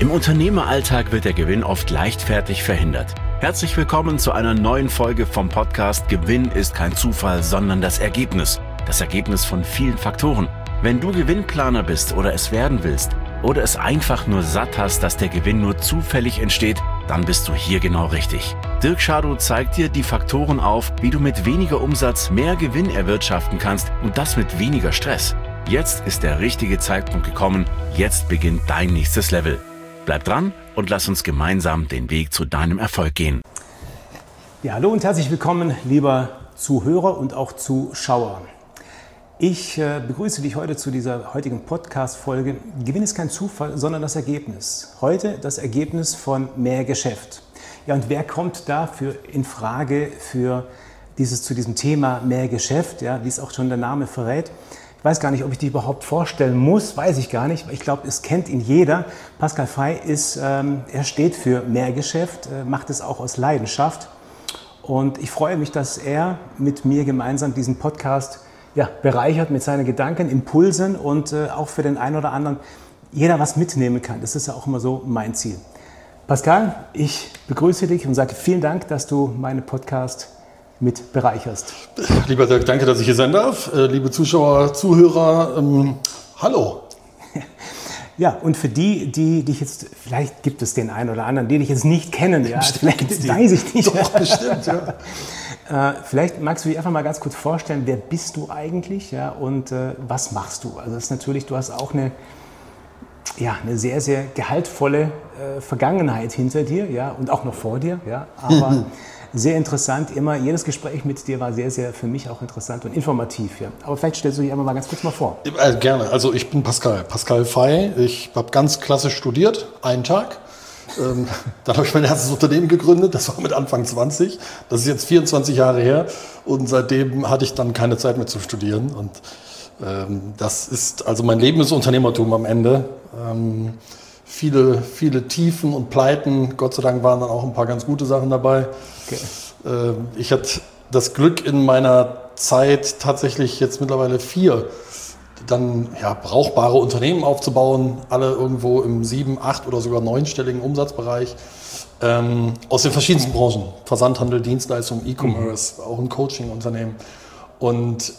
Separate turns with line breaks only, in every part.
Im Unternehmeralltag wird der Gewinn oft leichtfertig verhindert. Herzlich willkommen zu einer neuen Folge vom Podcast Gewinn ist kein Zufall, sondern das Ergebnis. Das Ergebnis von vielen Faktoren. Wenn du Gewinnplaner bist oder es werden willst oder es einfach nur satt hast, dass der Gewinn nur zufällig entsteht, dann bist du hier genau richtig. Dirk Schadow zeigt dir die Faktoren auf, wie du mit weniger Umsatz mehr Gewinn erwirtschaften kannst und das mit weniger Stress. Jetzt ist der richtige Zeitpunkt gekommen. Jetzt beginnt dein nächstes Level. Bleib dran und lass uns gemeinsam den Weg zu deinem Erfolg gehen.
Ja, hallo und herzlich willkommen, lieber Zuhörer und auch Zuschauer. Ich begrüße dich heute zu dieser heutigen Podcast-Folge. Gewinn ist kein Zufall, sondern das Ergebnis. Heute das Ergebnis von mehr Geschäft. Ja, und wer kommt dafür in Frage zu diesem Thema mehr Geschäft, ja, wie es auch schon der Name verrät? Ich weiß gar nicht, ob ich dich überhaupt vorstellen muss, weiß ich gar nicht. Ich glaube, es kennt ihn jeder. Pascal Fay er steht für mehr Geschäft, macht es auch aus Leidenschaft. Und ich freue mich, dass er mit mir gemeinsam diesen Podcast bereichert mit seinen Gedanken, Impulsen und auch für den einen oder anderen jeder was mitnehmen kann. Das ist ja auch immer so mein Ziel. Pascal, ich begrüße dich und sage vielen Dank, dass du meinen Podcast mit bereicherst.
Lieber Dirk, danke, dass ich hier sein darf. Liebe Zuschauer, Zuhörer, hallo.
Ja, und für die dich jetzt, vielleicht gibt es den einen oder anderen, die dich jetzt nicht kennen, ja, vielleicht weiß ich nicht.
Doch, bestimmt, ja.
Vielleicht magst du dich einfach mal ganz kurz vorstellen, wer bist du eigentlich, ja, und was machst du? Also das ist natürlich, du hast auch eine sehr, sehr gehaltvolle Vergangenheit hinter dir, ja, und auch noch vor dir, ja, aber sehr interessant, jedes Gespräch mit dir war sehr, sehr für mich auch interessant und informativ. Ja. Aber vielleicht stellst du dich einfach mal ganz kurz mal vor.
Gerne. Also ich bin Pascal Fay. Ich habe ganz klassisch studiert, einen Tag. Dann habe ich mein erstes Unternehmen gegründet, das war mit Anfang 20. Das ist jetzt 24 Jahre her und seitdem hatte ich dann keine Zeit mehr zu studieren. Und das ist, also mein Leben ist Unternehmertum am Ende. Viele Tiefen und Pleiten, Gott sei Dank waren dann auch ein paar ganz gute Sachen dabei. Okay. Ich hatte das Glück in meiner Zeit tatsächlich jetzt mittlerweile 4 dann brauchbare Unternehmen aufzubauen, alle irgendwo im 7-, 8- oder sogar 9-stelligen Umsatzbereich, aus den verschiedensten Branchen, Versandhandel, Dienstleistung, E-Commerce, auch ein Coaching-Unternehmen. Und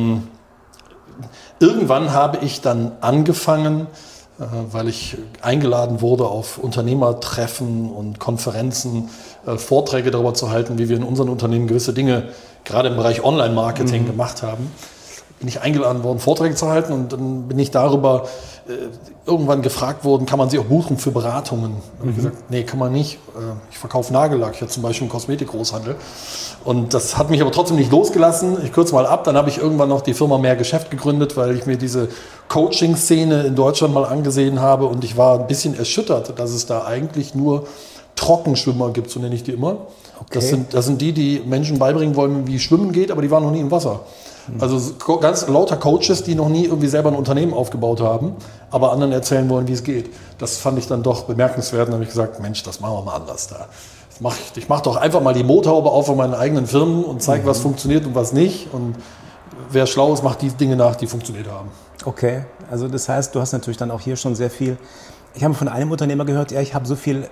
irgendwann habe ich dann angefangen, weil ich eingeladen wurde auf Unternehmertreffen und Konferenzen, Vorträge darüber zu halten, wie wir in unseren Unternehmen gewisse Dinge gerade im Bereich Online-Marketing gemacht haben. Bin ich eingeladen worden, Vorträge zu halten und dann bin ich darüber irgendwann gefragt worden, kann man sie auch buchen für Beratungen? Da habe ich gesagt, nee, kann man nicht. Ich verkaufe Nagellack, ich habe zum Beispiel einen Kosmetikgroßhandel. Und das hat mich aber trotzdem nicht losgelassen. Ich kürze mal ab, dann habe ich irgendwann noch die Firma Mehr Geschäft gegründet, weil ich mir diese Coaching-Szene in Deutschland mal angesehen habe und ich war ein bisschen erschüttert, dass es da eigentlich nur Trockenschwimmer gibt, so nenne ich die immer. Okay. Das sind die Menschen beibringen wollen, wie Schwimmen geht, aber die waren noch nie im Wasser. Also ganz lauter Coaches, die noch nie irgendwie selber ein Unternehmen aufgebaut haben, aber anderen erzählen wollen, wie es geht. Das fand ich dann doch bemerkenswert und habe ich gesagt, Mensch, das machen wir mal anders da. Ich mach doch einfach mal die Motorhaube auf von meinen eigenen Firmen und zeige, was funktioniert und was nicht. Und wer schlau ist, macht die Dinge nach, die funktioniert haben.
Okay, also das heißt, du hast natürlich dann auch hier schon sehr viel. Ich habe von einem Unternehmer gehört, ich habe so viel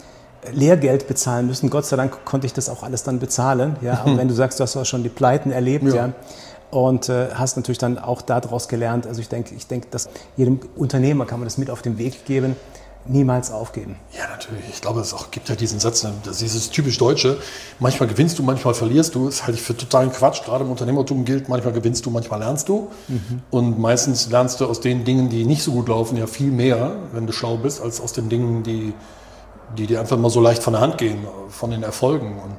Lehrgeld bezahlen müssen. Gott sei Dank konnte ich das auch alles dann bezahlen. Ja, aber wenn du sagst, du hast auch schon die Pleiten erlebt, und hast natürlich dann auch daraus gelernt. Also ich denke, dass jedem Unternehmer kann man das mit auf den Weg geben, niemals aufgeben.
Ja, natürlich. Ich glaube, es gibt ja diesen Satz, das ist dieses typisch Deutsche, manchmal gewinnst du, manchmal verlierst du. Das halte ich für totalen Quatsch. Gerade im Unternehmertum gilt, manchmal gewinnst du, manchmal lernst du. Und meistens lernst du aus den Dingen, die nicht so gut laufen, ja viel mehr, wenn du schlau bist, als aus den Dingen, die dir einfach mal so leicht von der Hand gehen, von den Erfolgen. Und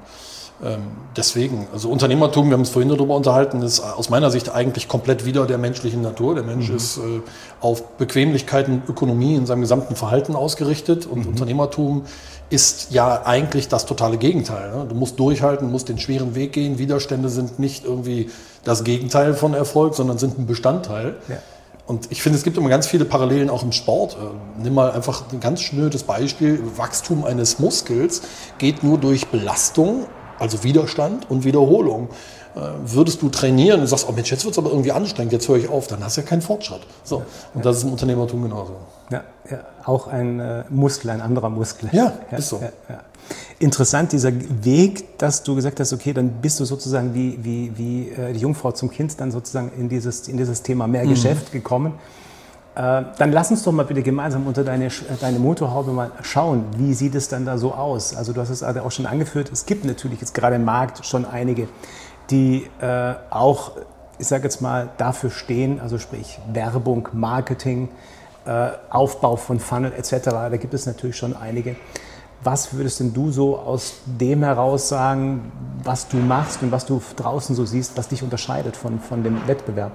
deswegen, also Unternehmertum, wir haben uns vorhin darüber unterhalten, ist aus meiner Sicht eigentlich komplett wider der menschlichen Natur. Der Mensch ist auf Bequemlichkeit und Ökonomie in seinem gesamten Verhalten ausgerichtet und Unternehmertum ist ja eigentlich das totale Gegenteil. Ne? Du musst durchhalten, musst den schweren Weg gehen. Widerstände sind nicht irgendwie das Gegenteil von Erfolg, sondern sind ein Bestandteil. Ja. Und ich finde, es gibt immer ganz viele Parallelen auch im Sport. Nimm mal einfach ein ganz schnödes Beispiel. Wachstum eines Muskels geht nur durch Belastung, also Widerstand und Wiederholung. Würdest du trainieren und sagst, oh Mensch, jetzt wird es aber irgendwie anstrengend, jetzt höre ich auf, dann hast du ja keinen Fortschritt. So. Und das ist im Unternehmertum genauso.
Ja, auch ein Muskel, ein anderer Muskel.
Ja, ist so.
Ja. Interessant, dieser Weg, dass du gesagt hast, okay, dann bist du sozusagen wie die Jungfrau zum Kind dann sozusagen in dieses Thema mehr Geschäft gekommen. Dann lass uns doch mal bitte gemeinsam unter deine Motorhaube mal schauen, wie sieht es dann da so aus? Also du hast es auch schon angeführt, es gibt natürlich jetzt gerade im Markt schon einige, die auch, ich sage jetzt mal, dafür stehen, also sprich Werbung, Marketing, Aufbau von Funnel etc., da gibt es natürlich schon einige. Was würdest denn du so aus dem heraus sagen, was du machst und was du draußen so siehst, was dich unterscheidet von dem Wettbewerb?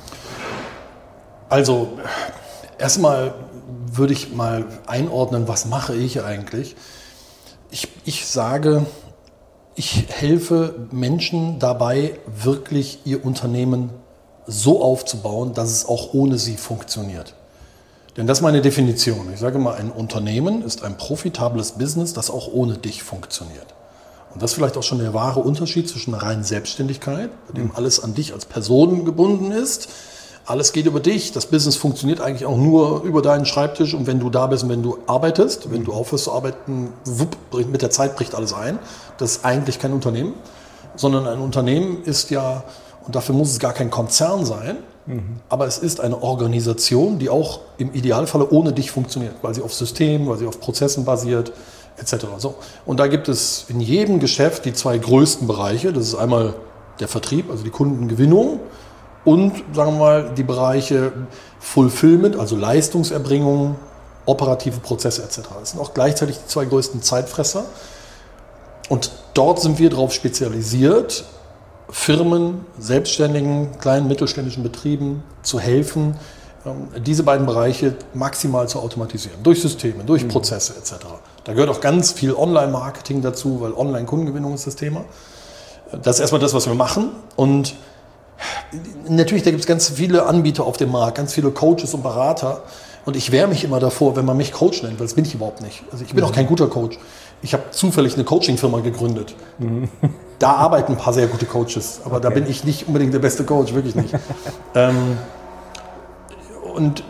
Also erstmal würde ich mal einordnen, was mache ich eigentlich? Ich sage, ich helfe Menschen dabei, wirklich ihr Unternehmen so aufzubauen, dass es auch ohne sie funktioniert. Denn das ist meine Definition. Ich sage mal, ein Unternehmen ist ein profitables Business, das auch ohne dich funktioniert. Und das ist vielleicht auch schon der wahre Unterschied zwischen einer reinen Selbstständigkeit, bei dem alles an dich als Person gebunden ist. Alles geht über dich. Das Business funktioniert eigentlich auch nur über deinen Schreibtisch und wenn du da bist und wenn du arbeitest. Wenn du aufhörst zu arbeiten, mit der Zeit bricht alles ein. Das ist eigentlich kein Unternehmen, sondern ein Unternehmen ist ja, und dafür muss es gar kein Konzern sein, aber es ist eine Organisation, die auch im Idealfalle ohne dich funktioniert, weil sie auf Systemen, weil sie auf Prozessen basiert, etc. So. Und da gibt es in jedem Geschäft die zwei größten Bereiche. Das ist einmal der Vertrieb, also die Kundengewinnung und, sagen wir mal, die Bereiche Fulfillment, also Leistungserbringung, operative Prozesse etc. Das sind auch gleichzeitig die zwei größten Zeitfresser. Und dort sind wir darauf spezialisiert, Firmen, Selbstständigen, kleinen mittelständischen Betrieben zu helfen, diese beiden Bereiche maximal zu automatisieren. Durch Systeme, durch Prozesse etc. Da gehört auch ganz viel Online-Marketing dazu, weil Online-Kundengewinnung ist das Thema. Das ist erstmal das, was wir machen. Und natürlich, da gibt es ganz viele Anbieter auf dem Markt, ganz viele Coaches und Berater. Und ich wehre mich immer davor, wenn man mich Coach nennt, weil das bin ich überhaupt nicht. Also ich bin auch kein guter Coach. Ich habe zufällig eine Coaching-Firma gegründet. Da arbeiten ein paar sehr gute Coaches, aber da bin ich nicht unbedingt der beste Coach, wirklich nicht. Und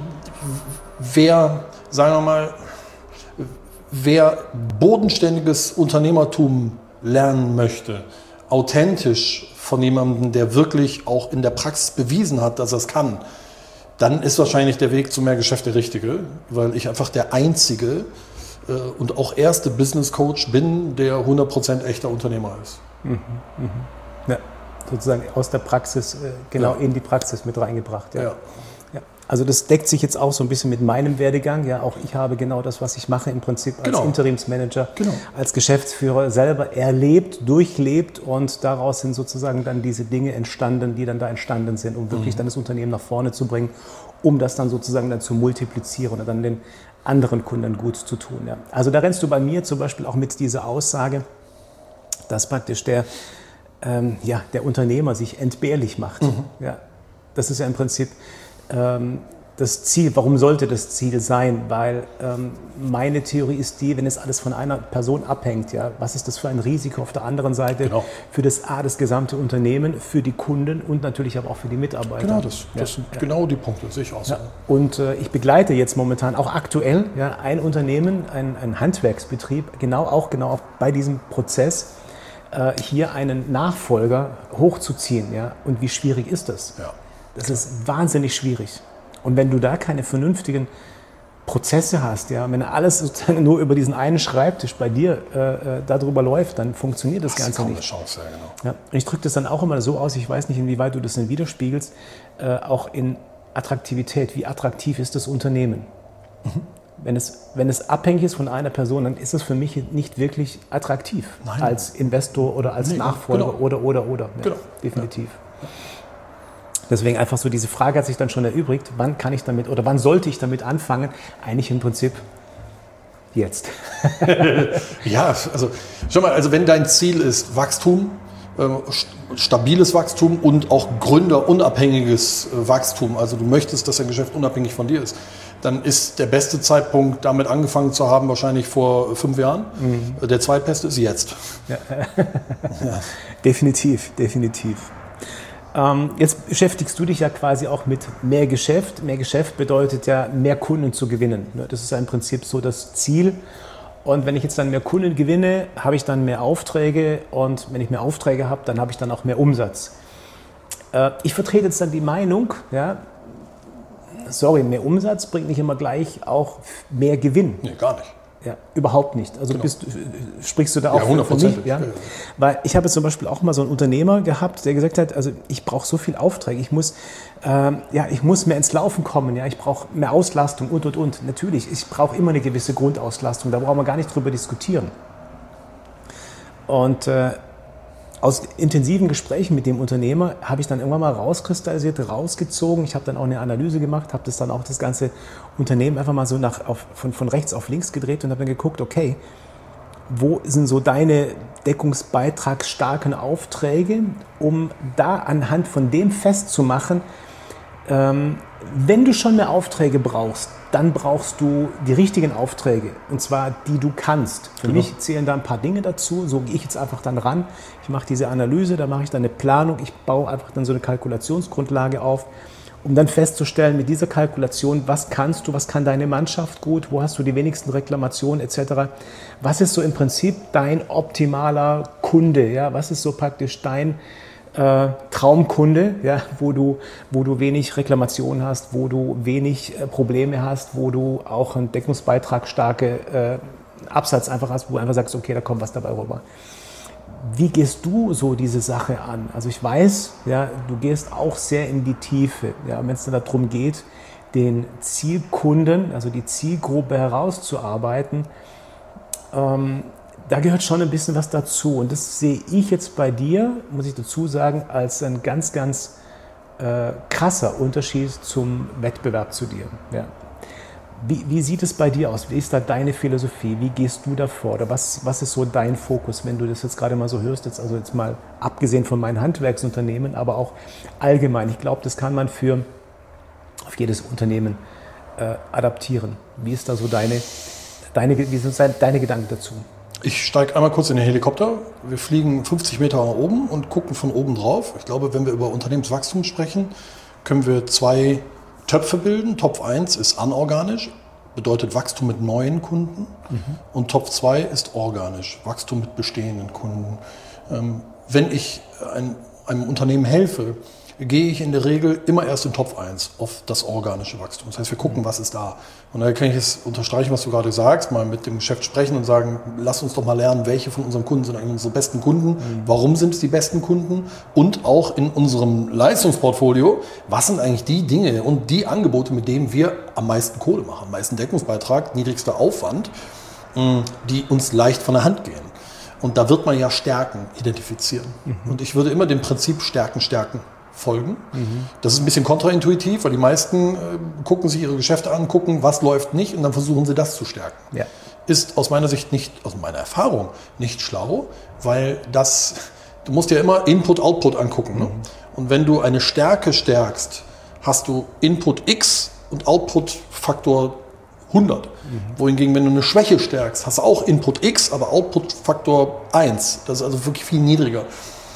wer, sagen wir mal, wer bodenständiges Unternehmertum lernen möchte, authentisch von jemandem, der wirklich auch in der Praxis bewiesen hat, dass er es kann, dann ist wahrscheinlich der Weg zu mehr Geschäft der richtige, weil ich einfach der einzige und auch erste Business Coach bin, der 100% echter Unternehmer ist.
Ja, sozusagen aus der Praxis, in die Praxis mit reingebracht. Ja. Also das deckt sich jetzt auch so ein bisschen mit meinem Werdegang. Ja, auch ich habe genau das, was ich mache im Prinzip als Interimsmanager, als Geschäftsführer selber erlebt, durchlebt und daraus sind sozusagen dann diese Dinge entstanden, die dann da entstanden sind, um wirklich dann das Unternehmen nach vorne zu bringen, um das dann sozusagen dann zu multiplizieren und dann den anderen Kunden gut zu tun. Ja. Also da rennst du bei mir zum Beispiel auch mit dieser Aussage, dass praktisch der Unternehmer sich entbehrlich macht. Ja, das ist ja im Prinzip das Ziel. Warum sollte das Ziel sein? Weil meine Theorie ist die, wenn es alles von einer Person abhängt, ja, was ist das für ein Risiko auf der anderen Seite für das gesamte Unternehmen, für die Kunden und natürlich aber auch für die Mitarbeiter.
Genau, das sind genau die Punkte, sehe ich auch so.
Ja. Und ich begleite jetzt momentan auch aktuell ein Unternehmen, ein Handwerksbetrieb, genau bei diesem Prozess, hier einen Nachfolger hochzuziehen. Ja? Und wie schwierig ist das? Ja. Das ist wahnsinnig schwierig. Und wenn du da keine vernünftigen Prozesse hast, ja, wenn alles sozusagen nur über diesen einen Schreibtisch bei dir darüber läuft, dann funktioniert das Ganze nicht.
Chance, ja, genau.
Ja, und ich drücke das dann auch immer so aus, ich weiß nicht, inwieweit du das dann widerspiegelst, auch in Attraktivität. Wie attraktiv ist das Unternehmen? Wenn es abhängig ist von einer Person, dann ist es für mich nicht wirklich attraktiv.
Nein.
Als Investor oder als Nachfolger oder. Ja, definitiv. Ja. Deswegen einfach so diese Frage hat sich dann schon erübrigt, wann kann ich damit oder wann sollte ich damit anfangen? Eigentlich im Prinzip jetzt.
Ja, also schau mal, also wenn dein Ziel ist Wachstum, stabiles Wachstum und auch gründerunabhängiges Wachstum, also du möchtest, dass dein Geschäft unabhängig von dir ist, dann ist der beste Zeitpunkt, damit angefangen zu haben, wahrscheinlich vor 5 Jahren. Der zweitbeste ist jetzt.
Ja. Ja. Definitiv. Jetzt beschäftigst du dich ja quasi auch mit mehr Geschäft. Mehr Geschäft bedeutet ja, mehr Kunden zu gewinnen. Das ist ja im Prinzip so das Ziel. Und wenn ich jetzt dann mehr Kunden gewinne, habe ich dann mehr Aufträge. Und wenn ich mehr Aufträge habe, dann habe ich dann auch mehr Umsatz. Ich vertrete jetzt dann die Meinung, ja, mehr Umsatz bringt nicht immer gleich auch mehr Gewinn.
Nee, gar nicht.
Ja, überhaupt nicht. Also
Genau.
Sprichst du da auch
100%.
für mich? Ja? Weil ich habe jetzt zum Beispiel auch mal so einen Unternehmer gehabt, der gesagt hat, also ich brauche so viel Aufträge, ich muss mehr ins Laufen kommen, ja? Ich brauche mehr Auslastung und. Natürlich, ich brauche immer eine gewisse Grundauslastung, da brauchen wir gar nicht drüber diskutieren. Und aus intensiven Gesprächen mit dem Unternehmer habe ich dann irgendwann mal rausgezogen. Ich habe dann auch eine Analyse gemacht, habe das ganze Unternehmen einfach mal so von rechts auf links gedreht und habe dann geguckt, okay, wo sind so deine deckungsbeitragsstarken Aufträge, um da anhand von dem festzumachen, wenn du schon mehr Aufträge brauchst, dann brauchst du die richtigen Aufträge, und zwar die du kannst. Für mich zählen da ein paar Dinge dazu, so gehe ich jetzt einfach dann ran. Ich mache diese Analyse, da mache ich dann eine Planung, ich baue einfach dann so eine Kalkulationsgrundlage auf, um dann festzustellen mit dieser Kalkulation, was kannst du, was kann deine Mannschaft gut, wo hast du die wenigsten Reklamationen etc. Was ist so im Prinzip dein optimaler Kunde, ja? Was ist so praktisch dein Traumkunde, ja, wo du wenig Reklamationen hast, wo du wenig Probleme hast, wo du auch einen Deckungsbeitrag starke Absatz einfach hast, wo du einfach sagst, okay, da kommt was dabei rüber. Wie gehst du so diese Sache an? Also ich weiß, ja, du gehst auch sehr in die Tiefe, ja, wenn es dann darum geht, den Zielkunden, also die Zielgruppe herauszuarbeiten. Da gehört schon ein bisschen was dazu, und das sehe ich jetzt bei dir, muss ich dazu sagen, als ein ganz, ganz krasser Unterschied zum Wettbewerb zu dir. Ja. Wie sieht es bei dir aus? Wie ist da deine Philosophie? Wie gehst du davor? Oder was ist so dein Fokus, wenn du das jetzt gerade mal so hörst, jetzt mal abgesehen von meinen Handwerksunternehmen, aber auch allgemein? Ich glaube, das kann man auf jedes Unternehmen adaptieren. Wie ist da so deine Gedanken dazu?
Ich steige einmal kurz in den Helikopter. Wir fliegen 50 Meter nach oben und gucken von oben drauf. Ich glaube, wenn wir über Unternehmenswachstum sprechen, können wir 2 Töpfe bilden. Topf 1 ist anorganisch, bedeutet Wachstum mit neuen Kunden. Und Topf 2 ist organisch, Wachstum mit bestehenden Kunden. Wenn ich einem Unternehmen helfe, gehe ich in der Regel immer erst in Topf 1 auf das organische Wachstum. Das heißt, wir gucken, was ist da. Und da kann ich es unterstreichen, was du gerade sagst, mal mit dem Geschäft sprechen und sagen, lass uns doch mal lernen, welche von unseren Kunden sind eigentlich unsere besten Kunden, warum sind es die besten Kunden, und auch in unserem Leistungsportfolio, was sind eigentlich die Dinge und die Angebote, mit denen wir am meisten Kohle machen, am meisten Deckungsbeitrag, niedrigster Aufwand, die uns leicht von der Hand gehen. Und da wird man ja Stärken identifizieren. Und ich würde immer dem Prinzip Stärken folgen. Das ist ein bisschen kontraintuitiv, weil die meisten gucken sich ihre Geschäfte an, gucken, was läuft nicht, und dann versuchen sie das zu stärken. Ja. Ist aus meiner Sicht nicht, aus meiner Erfahrung, nicht schlau, weil du musst ja immer Input, Output angucken. Ne? Und wenn du eine Stärke stärkst, hast du Input X und Output Faktor 100. Wohingegen, wenn du eine Schwäche stärkst, hast du auch Input X, aber Output Faktor 1. Das ist also wirklich viel niedriger.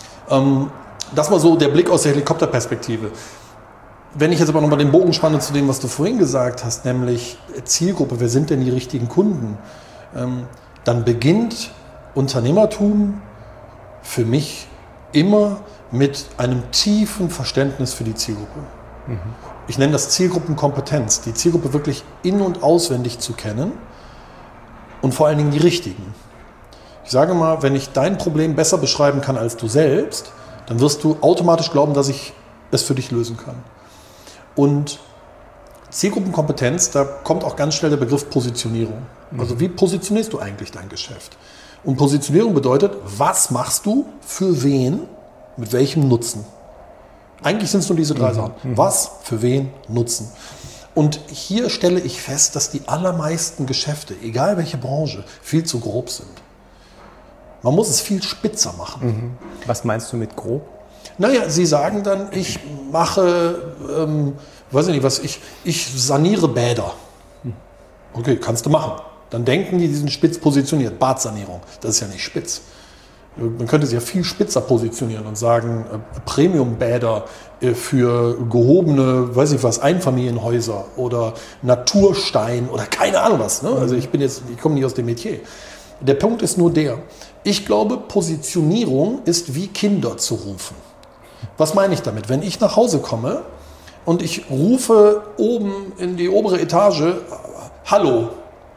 Das mal so der Blick aus der Helikopterperspektive. Wenn ich jetzt aber nochmal den Bogen spanne zu dem, was du vorhin gesagt hast, nämlich Zielgruppe, wer sind denn die richtigen Kunden? Dann beginnt Unternehmertum für mich immer mit einem tiefen Verständnis für die Zielgruppe. Ich nenne das Zielgruppenkompetenz, die Zielgruppe wirklich in- und auswendig zu kennen und vor allen Dingen die richtigen. Ich sage mal, wenn ich dein Problem besser beschreiben kann als du selbst, dann wirst du automatisch glauben, dass ich es für dich lösen kann. Und Zielgruppenkompetenz, da kommt auch ganz schnell der Begriff Positionierung. Also wie positionierst du eigentlich dein Geschäft? Und Positionierung bedeutet, was machst du für wen, mit welchem Nutzen? Eigentlich sind es nur diese 3 Sachen. Was, für wen, Nutzen. Und hier stelle ich fest, dass die allermeisten Geschäfte, egal welche Branche, viel zu grob sind. Man muss es viel spitzer machen.
Was meinst du mit grob?
Naja, sie sagen dann, ich mache, weiß ich nicht was, ich saniere Bäder. Okay, kannst du machen. Dann denken die sind spitz positioniert. Badsanierung, das ist ja nicht spitz. Man könnte sich ja viel spitzer positionieren und sagen, Premium-Bäder für gehobene, weiß ich was, Einfamilienhäuser oder Naturstein oder keine Ahnung was. Ne? Also ich komme nicht aus dem Metier. Der Punkt ist nur der, ich glaube, Positionierung ist wie Kinder zu rufen. Was meine ich damit? Wenn ich nach Hause komme und ich rufe oben in die obere Etage, Hallo,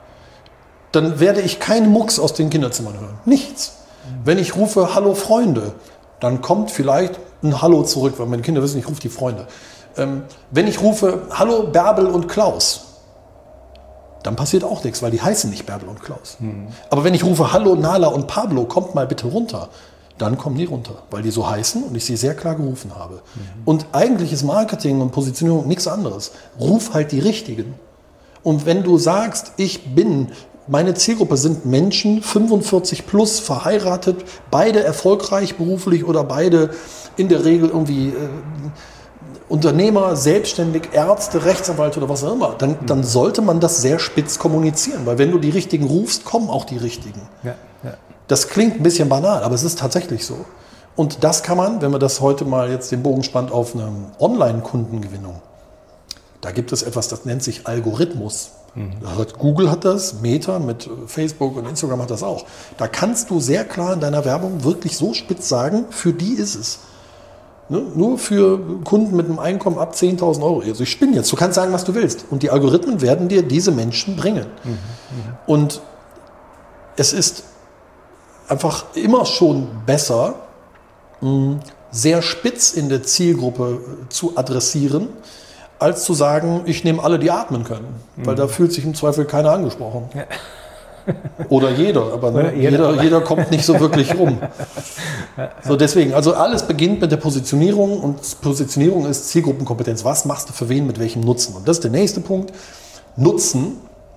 dann werde ich keinen Mucks aus den Kinderzimmern hören. Nichts. Wenn ich rufe, Hallo Freunde, dann kommt vielleicht ein Hallo zurück, weil meine Kinder wissen, ich rufe die Freunde. Wenn ich rufe, Hallo Bärbel und Klaus, dann passiert auch nichts, weil die heißen nicht Bärbel und Klaus. Aber wenn ich rufe, Hallo Nala und Pablo, kommt mal bitte runter, dann kommen die runter, weil die so heißen und ich sie sehr klar gerufen habe. Und eigentlich ist Marketing und Positionierung nichts anderes. Ruf halt die Richtigen. Und wenn du sagst, meine Zielgruppe sind Menschen 45 plus, verheiratet, beide erfolgreich beruflich oder beide in der Regel irgendwie Unternehmer, selbstständig, Ärzte, Rechtsanwälte oder was auch immer, dann sollte man das sehr spitz kommunizieren, weil wenn du die Richtigen rufst, kommen auch die Richtigen. Ja. Das klingt ein bisschen banal, aber es ist tatsächlich so. Und das kann man, wenn man das heute mal jetzt den Bogen spannt auf eine Online-Kundengewinnung, da gibt es etwas, das nennt sich Algorithmus. Google hat das, Meta mit Facebook und Instagram hat das auch. Da kannst du sehr klar in deiner Werbung wirklich so spitz sagen, für die ist es. Ne? Nur für Kunden mit einem Einkommen ab 10.000 Euro. Also ich spinne jetzt, du kannst sagen, was du willst. Und die Algorithmen werden dir diese Menschen bringen. Und es ist einfach immer schon besser, sehr spitz in der Zielgruppe zu adressieren, als zu sagen, ich nehme alle, die atmen können. Weil da fühlt sich im Zweifel keiner angesprochen. Ja. Oder jeder, aber jeder kommt nicht so wirklich rum. So deswegen, also alles beginnt mit der Positionierung und Positionierung ist Zielgruppenkompetenz. Was machst du für wen, mit welchem Nutzen? Und das ist der nächste Punkt. Nutzen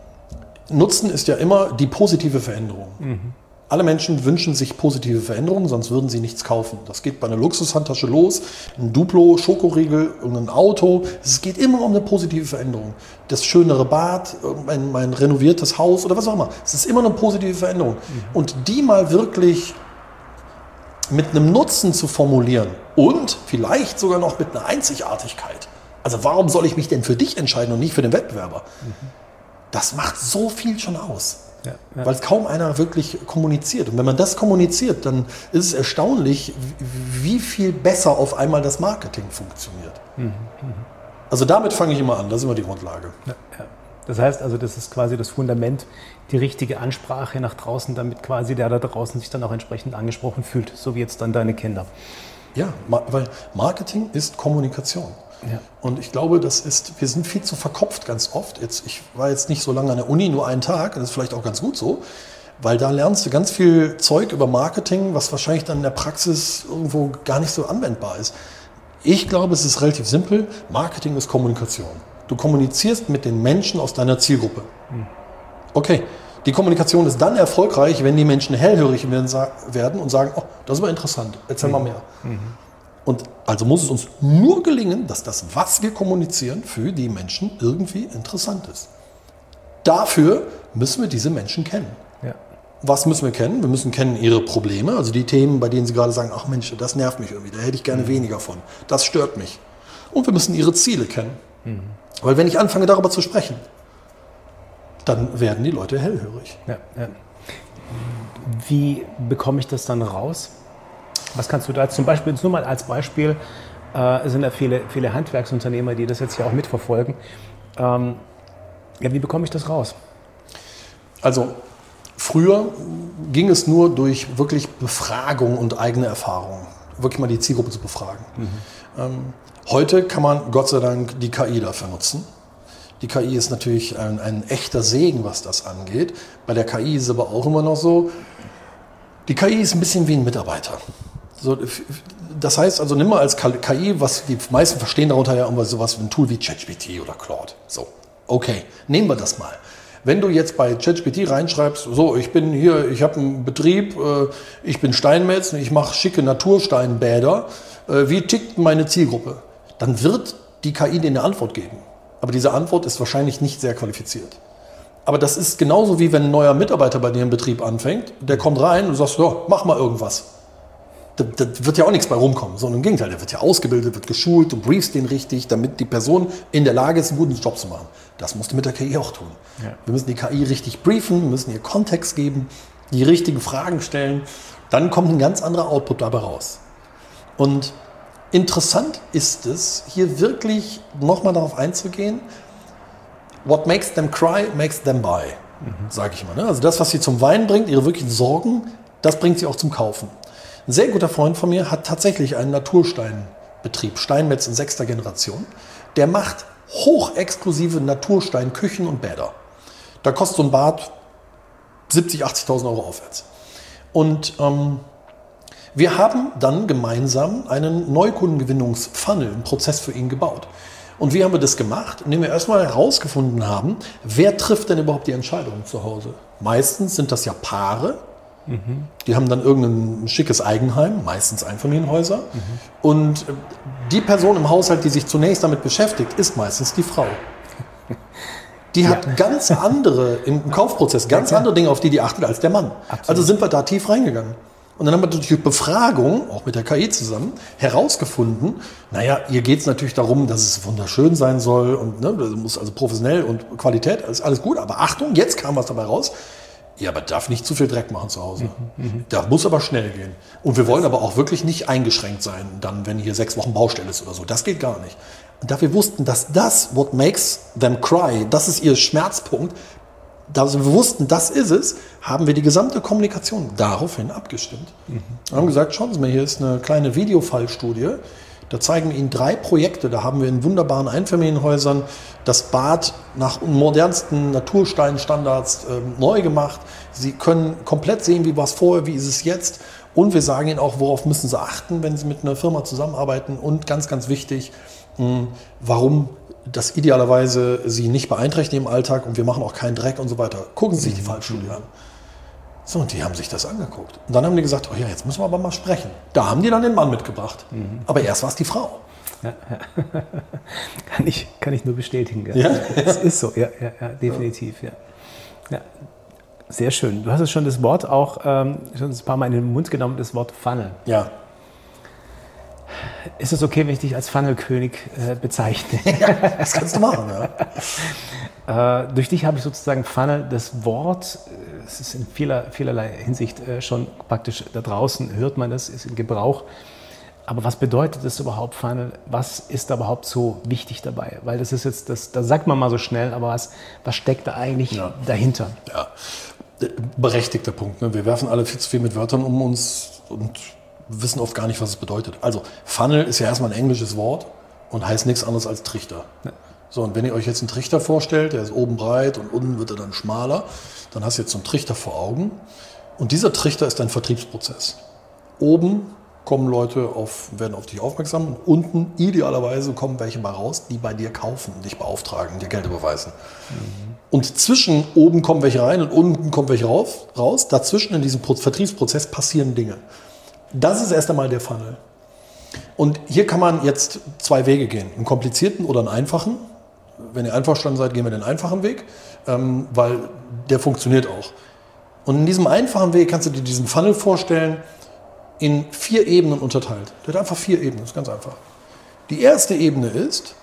ist ja immer die positive Veränderung. Alle Menschen wünschen sich positive Veränderungen, sonst würden sie nichts kaufen. Das geht bei einer Luxushandtasche los, ein Duplo, Schokoriegel und ein Auto. Es geht immer um eine positive Veränderung. Das schönere Bad, mein renoviertes Haus oder was auch immer. Es ist immer eine positive Veränderung. Und die mal wirklich mit einem Nutzen zu formulieren und vielleicht sogar noch mit einer Einzigartigkeit. Also warum soll ich mich denn für dich entscheiden und nicht für den Wettbewerber? Das macht so viel schon aus. Ja. Weil kaum einer wirklich kommuniziert. Und wenn man das kommuniziert, dann ist es erstaunlich, wie viel besser auf einmal das Marketing funktioniert. Also damit fange ich immer an, das ist immer die Grundlage.
Ja. Das heißt also, das ist quasi das Fundament, die richtige Ansprache nach draußen, damit quasi der da draußen sich dann auch entsprechend angesprochen fühlt, so wie jetzt dann deine Kinder.
Ja, weil Marketing ist Kommunikation. Ja. Und ich glaube, wir sind viel zu verkopft ganz oft. Ich war jetzt nicht so lange an der Uni, nur einen Tag, das ist vielleicht auch ganz gut so, weil da lernst du ganz viel Zeug über Marketing, was wahrscheinlich dann in der Praxis irgendwo gar nicht so anwendbar ist. Ich glaube, es ist relativ simpel. Marketing ist Kommunikation. Du kommunizierst mit den Menschen aus deiner Zielgruppe. Okay, die Kommunikation ist dann erfolgreich, wenn die Menschen hellhörig werden und sagen, oh, das ist aber interessant, erzähl mal mehr. Und also muss es uns nur gelingen, dass das, was wir kommunizieren, für die Menschen irgendwie interessant ist. Dafür müssen wir diese Menschen kennen. Ja. Was müssen wir kennen? Wir müssen kennen ihre Probleme, also die Themen, bei denen sie gerade sagen, ach Mensch, das nervt mich irgendwie, da hätte ich gerne weniger von, das stört mich. Und wir müssen ihre Ziele kennen. Weil wenn ich anfange, darüber zu sprechen, dann werden die Leute hellhörig.
Ja. Wie bekomme ich das dann raus? Was kannst du da zum Beispiel, jetzt nur mal als Beispiel, es sind ja viele Handwerksunternehmer, die das jetzt ja auch mitverfolgen. Wie bekomme ich das raus?
Also früher ging es nur durch wirklich Befragung und eigene Erfahrung, wirklich mal die Zielgruppe zu befragen. Heute kann man Gott sei Dank die KI dafür nutzen. Die KI ist natürlich ein echter Segen, was das angeht. Bei der KI ist es aber auch immer noch so, die KI ist ein bisschen wie ein Mitarbeiter. So, das heißt also, nimm mal als KI, was die meisten verstehen darunter ja immer sowas wie ein Tool wie ChatGPT oder Claude. So, okay, nehmen wir das mal. Wenn du jetzt bei ChatGPT reinschreibst, so, ich bin hier, ich habe einen Betrieb, ich bin Steinmetz, ich mache schicke Natursteinbäder, wie tickt meine Zielgruppe? Dann wird die KI dir eine Antwort geben. Aber diese Antwort ist wahrscheinlich nicht sehr qualifiziert. Aber das ist genauso wie wenn ein neuer Mitarbeiter bei dir im Betrieb anfängt, der kommt rein und du sagst, ja, mach mal irgendwas. Da wird ja auch nichts bei rumkommen, sondern im Gegenteil, der wird ja ausgebildet, wird geschult, du briefst den richtig, damit die Person in der Lage ist, einen guten Job zu machen. Das musst du mit der KI auch tun. Ja. Wir müssen die KI richtig briefen, müssen ihr Kontext geben, die richtigen Fragen stellen. Dann kommt ein ganz anderer Output dabei raus. Und interessant ist es, hier wirklich nochmal darauf einzugehen, what makes them cry, makes them buy, sage ich mal. Also das, was sie zum Weinen bringt, ihre wirklichen Sorgen, das bringt sie auch zum Kaufen. Ein sehr guter Freund von mir hat tatsächlich einen Natursteinbetrieb, Steinmetz in 6. Generation. Der macht hochexklusive Natursteinküchen und Bäder. Da kostet so ein Bad 70.000, 80.000 Euro aufwärts. Und wir haben dann gemeinsam einen Neukundengewinnungsfunnel, einen Prozess für ihn gebaut. Und wie haben wir das gemacht? Indem wir erstmal herausgefunden haben, wer trifft denn überhaupt die Entscheidungen zu Hause? Meistens sind das ja Paare. Die haben dann irgendein schickes Eigenheim, meistens Einfamilienhäuser. Und die Person im Haushalt, die sich zunächst damit beschäftigt, ist meistens die Frau. Die hat ganz andere, im Kaufprozess, ganz andere Dinge, auf die achtet als der Mann. Absolut. Also sind wir da tief reingegangen. Und dann haben wir durch Befragung, auch mit der KI zusammen, herausgefunden, naja, hier geht es natürlich darum, dass es wunderschön sein soll und das muss also professionell und Qualität, alles gut. Aber Achtung, jetzt kam was dabei raus. Ja, aber darf nicht zu viel Dreck machen zu Hause. Da muss aber schnell gehen. Und wir wollen aber auch wirklich nicht eingeschränkt sein, dann, wenn hier 6 Wochen Baustelle ist oder so. Das geht gar nicht. Und da wir wussten, dass das, what makes them cry, das ist ihr Schmerzpunkt, da wir wussten, das ist es, haben wir die gesamte Kommunikation daraufhin abgestimmt. Wir haben gesagt, schauen Sie mal, hier ist eine kleine Videofallstudie. Da zeigen wir Ihnen 3 Projekte. Da haben wir in wunderbaren Einfamilienhäusern das Bad nach modernsten Natursteinstandards neu gemacht. Sie können komplett sehen, wie war es vorher, wie ist es jetzt. Und wir sagen Ihnen auch, worauf müssen Sie achten, wenn Sie mit einer Firma zusammenarbeiten. Und ganz, ganz wichtig, warum das idealerweise Sie nicht beeinträchtigt im Alltag und wir machen auch keinen Dreck und so weiter. Gucken Sie sich die Fallstudie an. So, und die haben sich das angeguckt. Und dann haben die gesagt, oh ja, jetzt müssen wir aber mal sprechen. Da haben die dann den Mann mitgebracht. Aber erst war es die Frau.
Ja. Kann ich nur bestätigen. Ja. Es ist so, ja, definitiv. Ja. Sehr schön. Du hast es schon das Wort auch schon ein paar Mal in den Mund genommen, das Wort Funnel.
Ja.
Ist es okay, wenn ich dich als Funnelkönig bezeichne?
Ja, das kannst du machen, ja.
Durch dich habe ich sozusagen Funnel, das Wort, es ist in vielerlei Hinsicht schon praktisch da draußen, hört man das, ist in Gebrauch. Aber was bedeutet das überhaupt, Funnel? Was ist da überhaupt so wichtig dabei? Weil das ist jetzt, das sagt man mal so schnell, aber was steckt da eigentlich dahinter?
Ja, berechtigter Punkt. Ne? Wir werfen alle viel zu viel mit Wörtern um uns und wissen oft gar nicht, was es bedeutet. Also Funnel ist ja erstmal ein englisches Wort und heißt nichts anderes als Trichter. Ja. So, und wenn ihr euch jetzt einen Trichter vorstellt, der ist oben breit und unten wird er dann schmaler, dann hast du jetzt so einen Trichter vor Augen. Und dieser Trichter ist ein Vertriebsprozess. Oben kommen Leute werden auf dich aufmerksam und unten idealerweise kommen welche mal raus, die bei dir kaufen, dich beauftragen, dir Geld überweisen. Und zwischen oben kommen welche rein und unten kommen welche raus. Dazwischen in diesem Vertriebsprozess passieren Dinge. Das ist erst einmal der Funnel. Und hier kann man jetzt 2 Wege gehen, einen komplizierten oder einen einfachen. Wenn ihr einverstanden seid, gehen wir den einfachen Weg, weil der funktioniert auch. Und in diesem einfachen Weg kannst du dir diesen Funnel vorstellen, in 4 Ebenen unterteilt. Der hat einfach 4 Ebenen, das ist ganz einfach. Die erste Ebene ist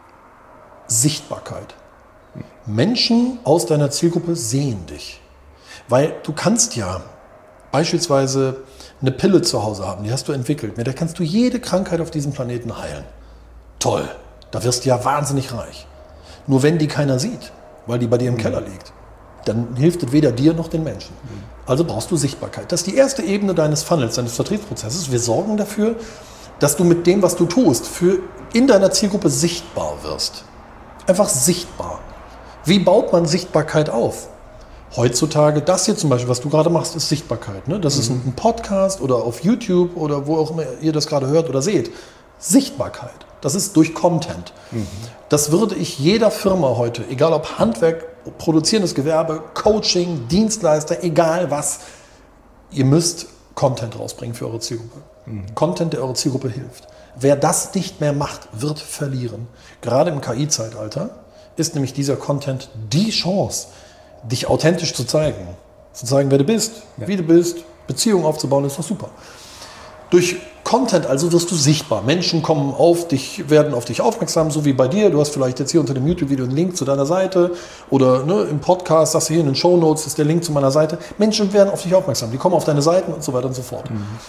Sichtbarkeit. Menschen aus deiner Zielgruppe sehen dich. Weil du kannst ja beispielsweise eine Pille zu Hause haben, die hast du entwickelt. Mit der kannst du jede Krankheit auf diesem Planeten heilen. Toll, da wirst du ja wahnsinnig reich. Nur wenn die keiner sieht, weil die bei dir im Keller liegt, dann hilft es weder dir noch den Menschen. Also brauchst du Sichtbarkeit. Das ist die erste Ebene deines Funnels, deines Vertriebsprozesses. Wir sorgen dafür, dass du mit dem, was du tust, in deiner Zielgruppe sichtbar wirst. Einfach sichtbar. Wie baut man Sichtbarkeit auf? Heutzutage, das hier zum Beispiel, was du gerade machst, ist Sichtbarkeit. Ne? Das ist ein Podcast oder auf YouTube oder wo auch immer ihr das gerade hört oder seht. Sichtbarkeit. Das ist durch Content. Das würde ich jeder Firma heute, egal ob Handwerk, produzierendes Gewerbe, Coaching, Dienstleister, egal was, ihr müsst Content rausbringen für eure Zielgruppe. Content, der eure Zielgruppe hilft. Wer das nicht mehr macht, wird verlieren. Gerade im KI-Zeitalter ist nämlich dieser Content die Chance, dich authentisch zu zeigen, wer du bist, wie du bist, Beziehungen aufzubauen, ist doch super. Durch Content also wirst du sichtbar. Menschen kommen auf dich, werden auf dich aufmerksam, so wie bei dir. Du hast vielleicht jetzt hier unter dem YouTube-Video einen Link zu deiner Seite oder im Podcast, sagst du hier in den Shownotes, ist der Link zu meiner Seite. Menschen werden auf dich aufmerksam, die kommen auf deine Seiten und so weiter und so fort.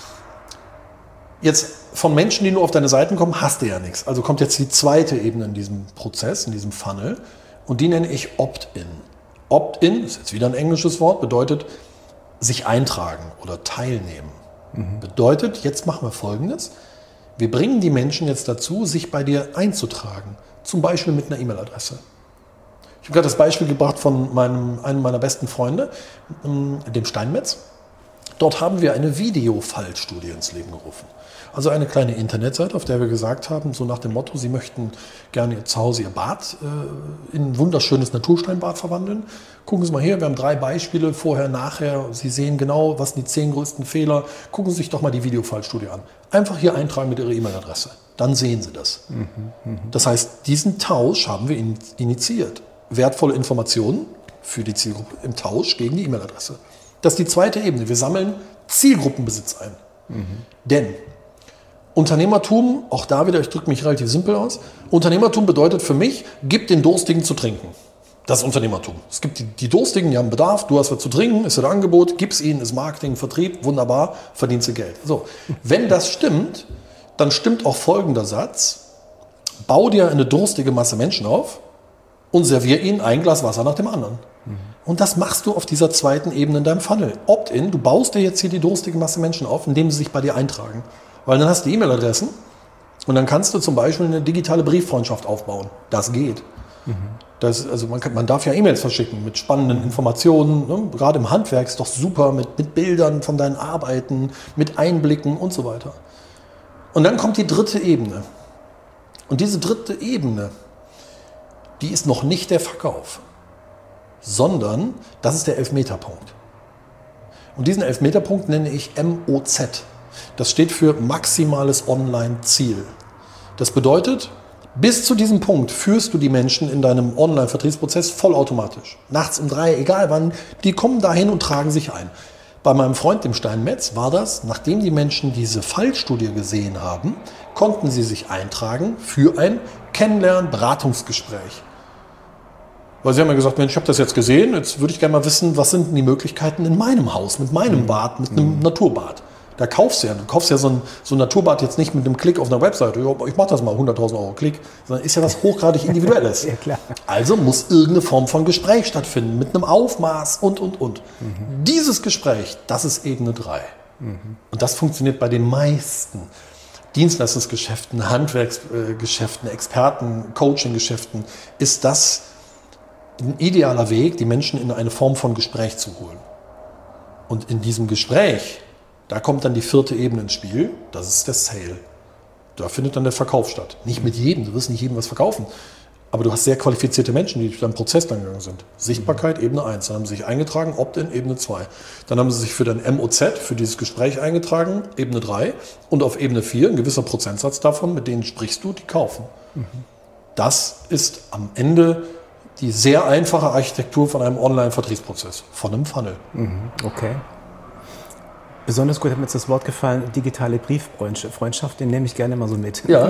Jetzt von Menschen, die nur auf deine Seiten kommen, hast du ja nichts. Also kommt jetzt die zweite Ebene in diesem Prozess, in diesem Funnel und die nenne ich Opt-in. Opt-in, ist jetzt wieder ein englisches Wort, bedeutet sich eintragen oder teilnehmen. Bedeutet, jetzt machen wir Folgendes. Wir bringen die Menschen jetzt dazu, sich bei dir einzutragen. Zum Beispiel mit einer E-Mail-Adresse. Ich habe gerade das Beispiel gebracht von einem meiner besten Freunde, dem Steinmetz. Dort haben wir eine Video-Fallstudie ins Leben gerufen. Also eine kleine Internetseite, auf der wir gesagt haben, so nach dem Motto, Sie möchten gerne zu Hause Ihr Bad in ein wunderschönes Natursteinbad verwandeln. Gucken Sie mal hier, wir haben 3 Beispiele, vorher, nachher. Sie sehen genau, was sind die 10 größten Fehler. Gucken Sie sich doch mal die Video-Fallstudie an. Einfach hier eintragen mit Ihrer E-Mail-Adresse. Dann sehen Sie das. Das heißt, diesen Tausch haben wir initiiert. Wertvolle Informationen für die Zielgruppe im Tausch gegen die E-Mail-Adresse. Das ist die zweite Ebene. Wir sammeln Zielgruppenbesitz ein. Denn Unternehmertum, auch da wieder, ich drücke mich relativ simpel aus, Unternehmertum bedeutet für mich, gib den Durstigen zu trinken. Das ist Unternehmertum. Es gibt die Durstigen, die haben Bedarf, du hast was zu trinken, ist das Angebot, gib's ihnen, ist Marketing, Vertrieb, wunderbar, verdienst du Geld. So, wenn das stimmt, dann stimmt auch folgender Satz: Bau dir eine durstige Masse Menschen auf und servier ihnen ein Glas Wasser nach dem anderen. Und das machst du auf dieser zweiten Ebene in deinem Funnel. Opt-in, du baust dir jetzt hier die durstige Masse Menschen auf, indem sie sich bei dir eintragen. Weil dann hast du E-Mail-Adressen und dann kannst du zum Beispiel eine digitale Brieffreundschaft aufbauen. Das geht. Man darf ja E-Mails verschicken mit spannenden Informationen. Ne? Gerade im Handwerk ist doch super mit Bildern von deinen Arbeiten, mit Einblicken und so weiter. Und dann kommt die dritte Ebene. Und diese dritte Ebene, die ist noch nicht der Verkauf, sondern das ist der Elfmeterpunkt. Und diesen Elfmeterpunkt nenne ich MOZ. Das steht für maximales Online-Ziel. Das bedeutet, bis zu diesem Punkt führst du die Menschen in deinem Online-Vertriebsprozess vollautomatisch. Nachts um 3, egal wann, die kommen dahin und tragen sich ein. Bei meinem Freund, dem Steinmetz, war das, nachdem die Menschen diese Fallstudie gesehen haben, konnten sie sich eintragen für ein Kennenlernen-Beratungsgespräch. Weil sie haben ja gesagt, Mensch, ich habe das jetzt gesehen, jetzt würde ich gerne mal wissen, was sind denn die Möglichkeiten in meinem Haus, mit meinem Bad, mit einem Naturbad. Da kaufst du ja so ein Naturbad jetzt nicht mit einem Klick auf einer Webseite. Ich mache das mal, 100.000 Euro Klick. Sondern ist ja was hochgradig Individuelles.
Ja, klar.
Also muss irgendeine Form von Gespräch stattfinden, mit einem Aufmaß und. Dieses Gespräch, das ist Ebene 3. Und das funktioniert bei den meisten Dienstleistungsgeschäften, Handwerksgeschäften, Experten, Coachinggeschäften, ist das ein idealer Weg, die Menschen in eine Form von Gespräch zu holen. Und in diesem Gespräch, da kommt dann die 4. Ebene ins Spiel, das ist der Sale. Da findet dann der Verkauf statt. Nicht mit jedem, du wirst nicht jedem was verkaufen. Aber du hast sehr qualifizierte Menschen, die durch deinen Prozess dann gegangen sind. Sichtbarkeit, Ebene 1. Dann haben sie sich eingetragen, Opt-in, Ebene 2. Dann haben sie sich für dein MOZ, für dieses Gespräch eingetragen, Ebene 3. Und auf Ebene 4, ein gewisser Prozentsatz davon, mit denen sprichst du, die kaufen. Das ist am Ende die sehr einfache Architektur von einem Online-Vertriebsprozess, von einem Funnel.
Okay. Besonders gut hat mir jetzt das Wort gefallen, digitale Brieffreundschaft, den nehme ich gerne mal so mit.
Ja.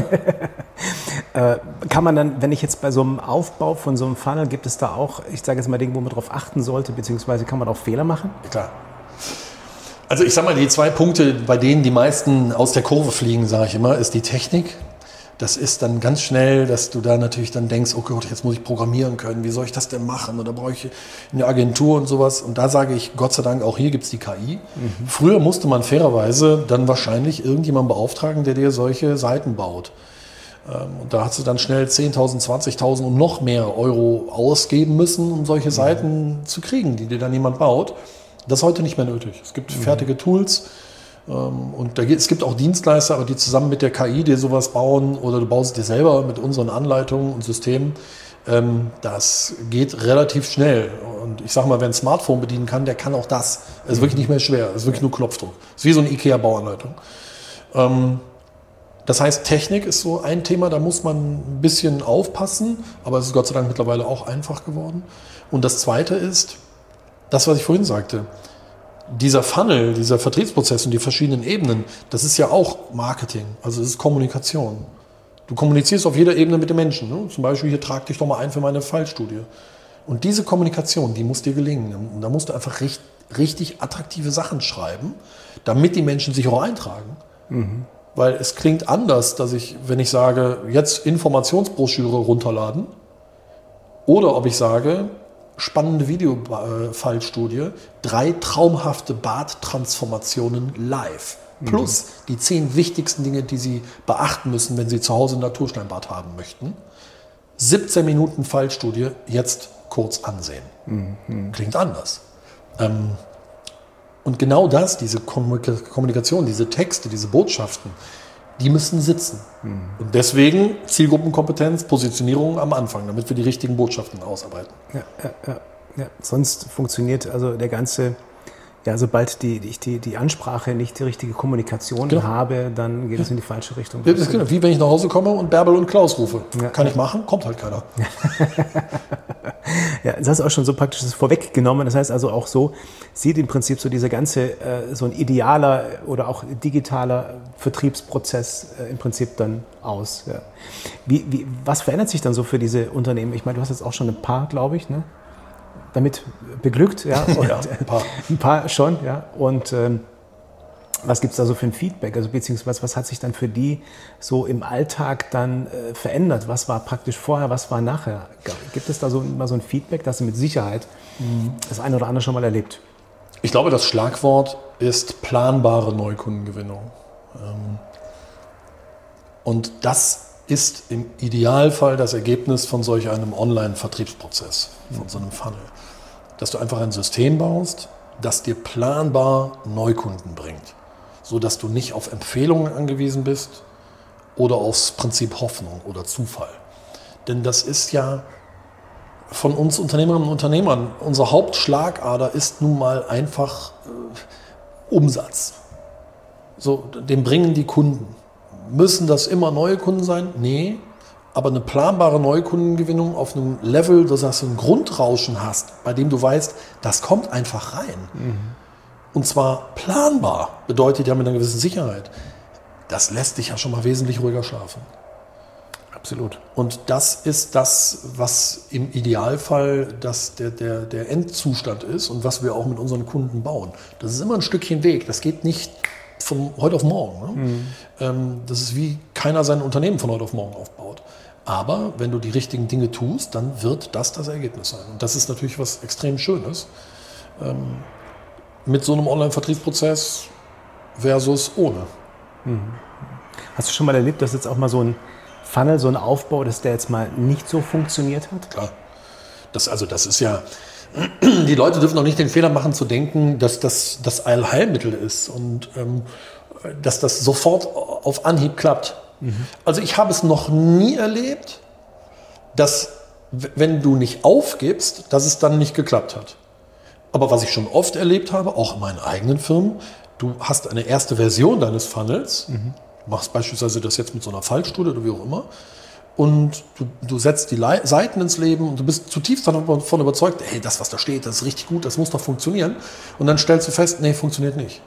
Kann man dann, wenn ich jetzt bei so einem Aufbau von so einem Funnel, gibt es da auch, ich sage jetzt mal Dinge, wo man drauf achten sollte, beziehungsweise kann man auch Fehler machen?
Klar. Also ich sage mal, die 2 Punkte, bei denen die meisten aus der Kurve fliegen, sage ich immer, ist die Technik. Das ist dann ganz schnell, dass du da natürlich dann denkst, oh Gott, jetzt muss ich programmieren können, wie soll ich das denn machen? Oder brauche ich eine Agentur und sowas? Und da sage ich, Gott sei Dank, auch hier gibt es die KI. Früher musste man fairerweise dann wahrscheinlich irgendjemanden beauftragen, der dir solche Seiten baut. Und da hast du dann schnell 10.000, 20.000 und noch mehr Euro ausgeben müssen, um solche Seiten zu kriegen, die dir dann jemand baut. Das ist heute nicht mehr nötig. Es gibt fertige Tools. Und es gibt auch Dienstleister, aber die zusammen mit der KI dir sowas bauen oder du baust es dir selber mit unseren Anleitungen und Systemen. Das geht relativ schnell. Und ich sage mal, wer ein Smartphone bedienen kann, der kann auch das. Es ist wirklich nicht mehr schwer. Es ist wirklich nur Knopfdruck. Es ist wie so eine IKEA-Bauanleitung. Das heißt, Technik ist so ein Thema, da muss man ein bisschen aufpassen. Aber es ist Gott sei Dank mittlerweile auch einfach geworden. Und das Zweite ist, das, was ich vorhin sagte, dieser Funnel, dieser Vertriebsprozess und die verschiedenen Ebenen, das ist ja auch Marketing, also es ist Kommunikation. Du kommunizierst auf jeder Ebene mit den Menschen. Ne? Zum Beispiel, hier trag dich doch mal ein für meine Fallstudie. Und diese Kommunikation, die muss dir gelingen. Und da musst du einfach richtig attraktive Sachen schreiben, damit die Menschen sich auch eintragen. Mhm. Weil es klingt anders, wenn ich sage, jetzt Informationsbroschüre runterladen, oder ob ich sage, spannende Videofallstudie, 3 traumhafte Barttransformationen live. Plus die 10 wichtigsten Dinge, die Sie beachten müssen, wenn Sie zu Hause ein Natursteinbad haben möchten. 17 Minuten Fallstudie, jetzt kurz ansehen. Mhm. Klingt anders. Und genau das, diese Kommunikation, diese Texte, diese Botschaften, die müssen sitzen. Mhm. Und deswegen Zielgruppenkompetenz, Positionierung am Anfang, damit wir die richtigen Botschaften ausarbeiten.
Ja. Sonst funktioniert also der ganze, sobald die Ansprache nicht die richtige Kommunikation habe, dann geht es in die falsche Richtung.
Das ist genau, wie wenn ich nach Hause komme und Bärbel und Klaus rufe. Kann ich machen, kommt halt keiner.
Ja, das hast du auch schon so praktisch vorweggenommen. Das heißt also auch so, sieht im Prinzip so dieser ganze, so ein idealer oder auch digitaler Vertriebsprozess im Prinzip dann aus. Ja. Was verändert sich dann so für diese Unternehmen? Ich meine, du hast jetzt auch schon ein paar, glaube ich, ne? Damit beglückt, ja. Und, ein paar schon, ja. Und was gibt es da so für ein Feedback? Also beziehungsweise was hat sich dann für die so im Alltag dann verändert? Was war praktisch vorher, was war nachher? Gibt es da mal so ein Feedback, das du mit Sicherheit das eine oder andere schon mal erlebt?
Ich glaube, das Schlagwort ist planbare Neukundengewinnung. Und das ist im Idealfall das Ergebnis von solch einem Online-Vertriebsprozess, von so einem Funnel. Dass du einfach ein System baust, das dir planbar Neukunden bringt, sodass du nicht auf Empfehlungen angewiesen bist oder aufs Prinzip Hoffnung oder Zufall. Denn das ist ja von uns Unternehmerinnen und Unternehmern, unsere Hauptschlagader ist nun mal einfach Umsatz. So, den bringen die Kunden. Müssen das immer neue Kunden sein? Nee. Aber eine planbare Neukundengewinnung auf einem Level, dass du ein Grundrauschen hast, bei dem du weißt, das kommt einfach rein. Mhm. Und zwar planbar, bedeutet ja mit einer gewissen Sicherheit. Das lässt dich ja schon mal wesentlich ruhiger schlafen.
Absolut.
Und das ist das, was im Idealfall der Endzustand ist und was wir auch mit unseren Kunden bauen. Das ist immer ein Stückchen Weg. Das geht nicht von heute auf morgen. Ne? Mhm. Das ist wie keiner sein Unternehmen von heute auf morgen aufbaut. Aber wenn du die richtigen Dinge tust, dann wird das Ergebnis sein. Und das ist natürlich was extrem Schönes. Mit so einem Online-Vertriebsprozess versus ohne.
Mhm. Hast du schon mal erlebt, dass jetzt auch mal so ein Funnel, so ein Aufbau, dass der jetzt mal nicht so funktioniert hat?
Klar. Das ist ja, die Leute dürfen auch nicht den Fehler machen zu denken, dass das das Allheilmittel ist und dass das sofort auf Anhieb klappt. Mhm. Also ich habe es noch nie erlebt, dass wenn du nicht aufgibst, dass es dann nicht geklappt hat. Aber was ich schon oft erlebt habe, auch in meinen eigenen Firmen, du hast eine erste Version deines Funnels, machst beispielsweise das jetzt mit so einer Fallstudie oder wie auch immer, und du setzt die Seiten ins Leben und du bist zutiefst davon überzeugt, hey, das, was da steht, das ist richtig gut, das muss doch funktionieren. Und dann stellst du fest, nee, funktioniert nicht.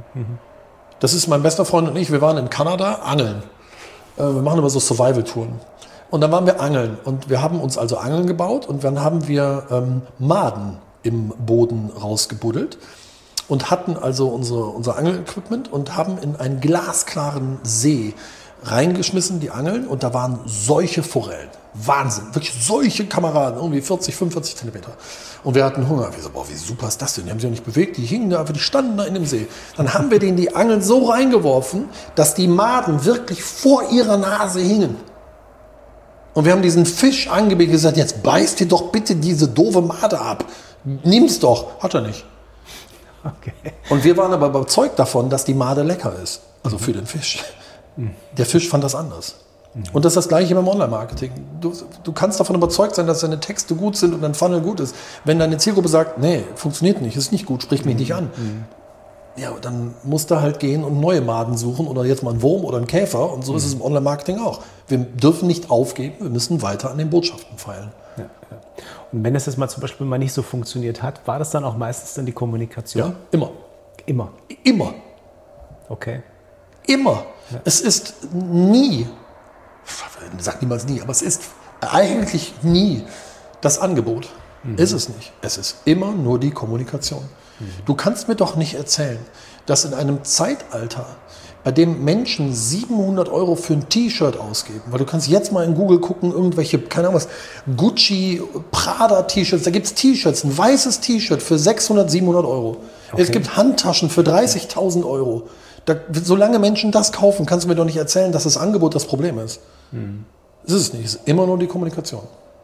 Das ist mein bester Freund und ich, wir waren in Kanada angeln. Wir machen immer so Survival-Touren. Und dann waren wir angeln und wir haben uns also Angeln gebaut und dann haben wir Maden im Boden rausgebuddelt und hatten also unser Angel-Equipment und haben in einen glasklaren See reingeschmissen, die Angeln, und da waren solche Forellen. Wahnsinn, wirklich solche Kameraden, irgendwie 40, 45 Zentimeter. Und wir hatten Hunger. Wir so, boah, wie super ist das denn? Die haben sich ja nicht bewegt, die hingen da einfach, die standen da in dem See. Dann haben wir denen die Angeln so reingeworfen, dass die Maden wirklich vor ihrer Nase hingen. Und wir haben diesen Fisch angebeten und gesagt, jetzt beißt dir doch bitte diese doofe Made ab. Nimm's doch. Hat er nicht. Okay. Und wir waren aber überzeugt davon, dass die Made lecker ist. Also für den Fisch. Der Fisch fand das anders. Und das ist das Gleiche beim Online-Marketing. Du kannst davon überzeugt sein, dass deine Texte gut sind und dein Funnel gut ist. Wenn deine Zielgruppe sagt, nee, funktioniert nicht, ist nicht gut, sprich mich nicht an. Ja, dann musst du halt gehen und neue Maden suchen oder jetzt mal einen Wurm oder einen Käfer. Und so ist es im Online-Marketing auch. Wir dürfen nicht aufgeben, wir müssen weiter an den Botschaften feilen.
Ja. Und wenn das jetzt mal zum Beispiel mal nicht so funktioniert hat, war das dann auch meistens dann die Kommunikation?
Ja, immer.
Immer?
Immer.
Okay.
Immer. Ja. Es ist nie, sag niemals nie, aber es ist eigentlich nie das Angebot. Ist es nicht. Es ist immer nur die Kommunikation. Du kannst mir doch nicht erzählen, dass in einem Zeitalter, bei dem Menschen 700 € für ein T-Shirt ausgeben, weil du kannst jetzt mal in Google gucken, irgendwelche, keine Ahnung was, Gucci, Prada-T-Shirts, da gibt es T-Shirts, ein weißes T-Shirt für 600, 700 €. Okay. Es gibt Handtaschen für 30.000 €. Solange Menschen das kaufen, kannst du mir doch nicht erzählen, dass das Angebot das Problem ist. Das ist es nicht, es ist immer nur die Kommunikation.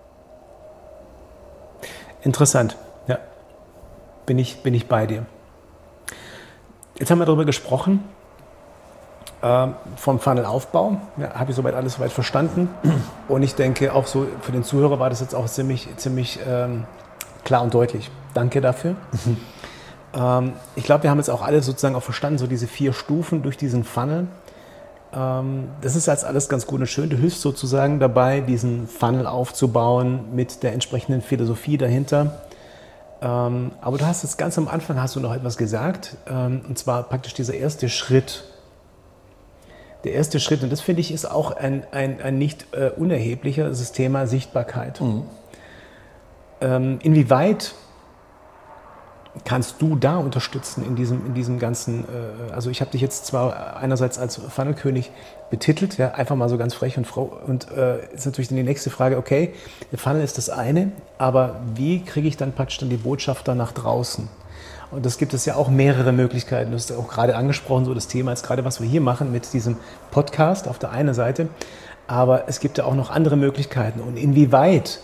Interessant, ja. Bin ich bei dir. Jetzt haben wir darüber gesprochen, vom Funnelaufbau. Ja, habe ich soweit alles soweit verstanden. Und ich denke, auch so für den Zuhörer war das jetzt auch ziemlich klar und deutlich. Danke dafür. Ich glaube, wir haben jetzt auch alle sozusagen auch verstanden, so diese 4 Stufen durch diesen Funnel. Das ist jetzt alles ganz gut und schön. Du hilfst sozusagen dabei, diesen Funnel aufzubauen mit der entsprechenden Philosophie dahinter. Aber du hast jetzt ganz am Anfang hast du noch etwas gesagt, und zwar praktisch dieser erste Schritt. Der erste Schritt, und das finde ich ist auch ein nicht unerheblicher, das ist das Thema Sichtbarkeit. Inwieweit kannst du da unterstützen in diesem ganzen, also ich habe dich jetzt zwar einerseits als Funnelkönig betitelt, ja, einfach mal so ganz frech und ist natürlich dann die nächste Frage, okay, der Funnel ist das eine, aber wie kriege ich dann praktisch die Botschafter nach draußen? Und das gibt es ja auch mehrere Möglichkeiten. Du hast auch gerade angesprochen, so das Thema ist gerade, was wir hier machen mit diesem Podcast auf der einen Seite, aber es gibt ja auch noch andere Möglichkeiten. Und inwieweit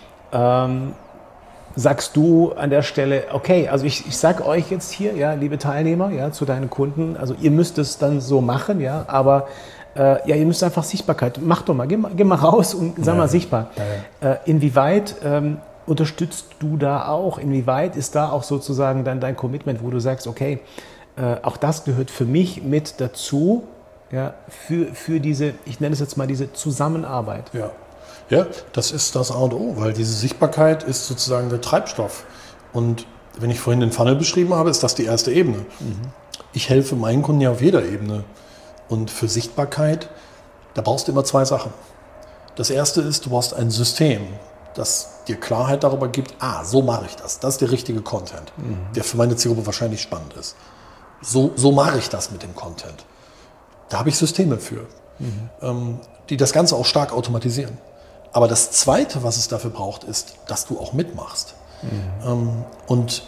sagst du an der Stelle, okay, also ich sage euch jetzt hier, ja, liebe Teilnehmer, ja, zu deinen Kunden, also ihr müsst es dann so machen, ja, aber ja, ihr müsst einfach Sichtbarkeit, mach doch mal, geh mal raus und sei mal sichtbar. Inwieweit unterstützt du da auch? Inwieweit ist da auch sozusagen dann dein Commitment, wo du sagst, okay, auch das gehört für mich mit dazu, ja, für diese, ich nenne es jetzt mal diese Zusammenarbeit?
Ja, das ist das A und O, weil diese Sichtbarkeit ist sozusagen der Treibstoff. Und wenn ich vorhin den Funnel beschrieben habe, ist das die erste Ebene. Ich helfe meinen Kunden ja auf jeder Ebene. Und für Sichtbarkeit, da brauchst du immer 2 Sachen. Das erste ist, du brauchst ein System, das dir Klarheit darüber gibt, so mache ich das. Das ist der richtige Content, der für meine Zielgruppe wahrscheinlich spannend ist. So mache ich das mit dem Content. Da habe ich Systeme für, die das Ganze auch stark automatisieren. Aber das Zweite, was es dafür braucht, ist, dass du auch mitmachst. Und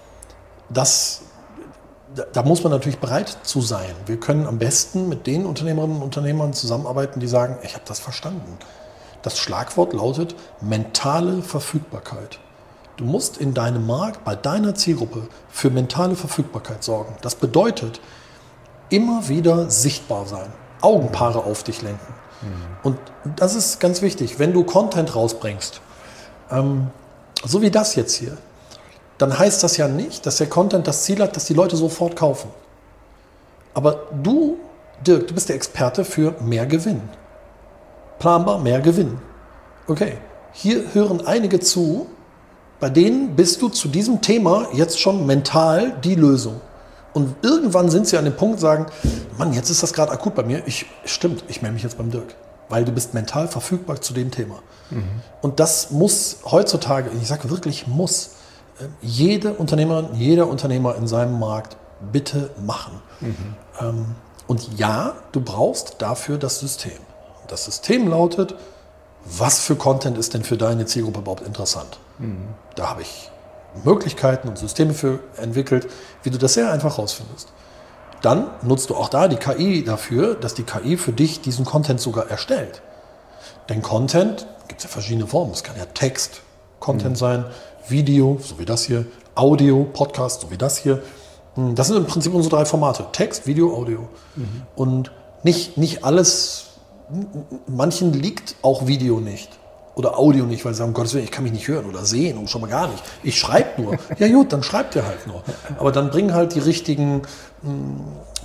da muss man natürlich bereit zu sein. Wir können am besten mit den Unternehmerinnen und Unternehmern zusammenarbeiten, die sagen, ich habe das verstanden. Das Schlagwort lautet mentale Verfügbarkeit. Du musst in deinem Markt, bei deiner Zielgruppe für mentale Verfügbarkeit sorgen. Das bedeutet, immer wieder sichtbar sein, Augenpaare auf dich lenken. Und das ist ganz wichtig, wenn du Content rausbringst, so wie das jetzt hier, dann heißt das ja nicht, dass der Content das Ziel hat, dass die Leute sofort kaufen. Aber du, Dirk, du bist der Experte für mehr Gewinn. Planbar mehr Gewinn. Okay, hier hören einige zu, bei denen bist du zu diesem Thema jetzt schon mental die Lösung. Und irgendwann sind sie an dem Punkt, sagen, Mann, jetzt ist das gerade akut bei mir. Stimmt, ich melde mich jetzt beim Dirk, weil du bist mental verfügbar zu dem Thema. Und das muss heutzutage, ich sage wirklich muss, jede Unternehmerin, jeder Unternehmer in seinem Markt bitte machen. Und ja, du brauchst dafür das System. Das System lautet, was für Content ist denn für deine Zielgruppe überhaupt interessant? Da habe ich Möglichkeiten und Systeme für entwickelt, wie du das sehr einfach rausfindest. Dann nutzt du auch da die KI dafür, dass die KI für dich diesen Content sogar erstellt. Denn Content gibt es ja verschiedene Formen. Es kann ja Text-Content sein, Video, so wie das hier, Audio, Podcast, so wie das hier. Das sind im Prinzip unsere 3 Formate. Text, Video, Audio. Und nicht alles, manchen liegt auch Video nicht. Oder Audio nicht, weil sie sagen, um Gottes Willen, ich kann mich nicht hören oder sehen und schon mal gar nicht. Ich schreibe nur. Ja gut, dann schreibt ihr halt nur. Aber dann bringen halt die richtigen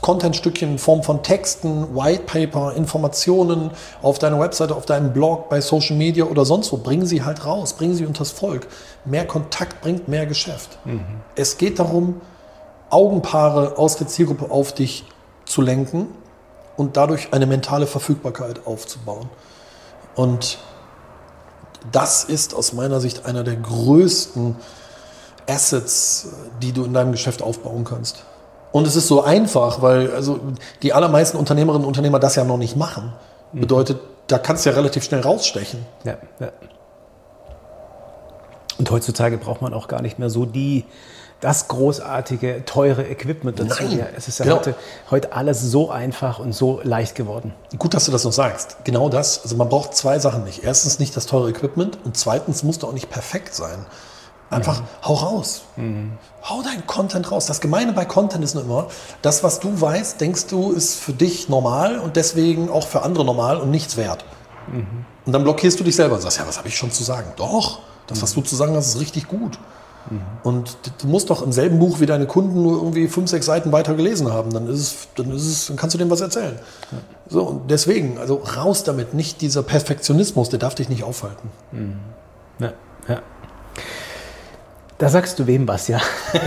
Contentstückchen in Form von Texten, Whitepaper, Informationen auf deiner Webseite, auf deinem Blog, bei Social Media oder sonst wo. Bringen sie halt raus, bringen sie unters Volk. Mehr Kontakt bringt mehr Geschäft. Es geht darum, Augenpaare aus der Zielgruppe auf dich zu lenken und dadurch eine mentale Verfügbarkeit aufzubauen. Und das ist aus meiner Sicht einer der größten Assets, die du in deinem Geschäft aufbauen kannst. Und es ist so einfach, weil also die allermeisten Unternehmerinnen und Unternehmer das ja noch nicht machen. Bedeutet, da kannst du ja relativ schnell rausstechen.
Ja. Und heutzutage braucht man auch gar nicht mehr so das großartige, teure Equipment dazu.
Nein,
ja, es ist ja heute alles so einfach und so leicht geworden.
Gut, dass du das noch sagst. Genau das. Also man braucht zwei Sachen nicht. Erstens nicht das teure Equipment und zweitens musst du auch nicht perfekt sein. Einfach hau raus. Hau deinen Content raus. Das Gemeine bei Content ist nur immer, das, was du weißt, denkst du, ist für dich normal und deswegen auch für andere normal und nichts wert. Und dann blockierst du dich selber und sagst, ja, was habe ich schon zu sagen? Doch, das, was du zu sagen hast, ist richtig gut. Und du musst doch im selben Buch wie deine Kunden nur irgendwie 5, 6 Seiten weiter gelesen haben. Dann kannst du denen was erzählen. So, und deswegen, also raus damit, nicht dieser Perfektionismus, der darf dich nicht aufhalten.
Ja. Da sagst du wem was, ja.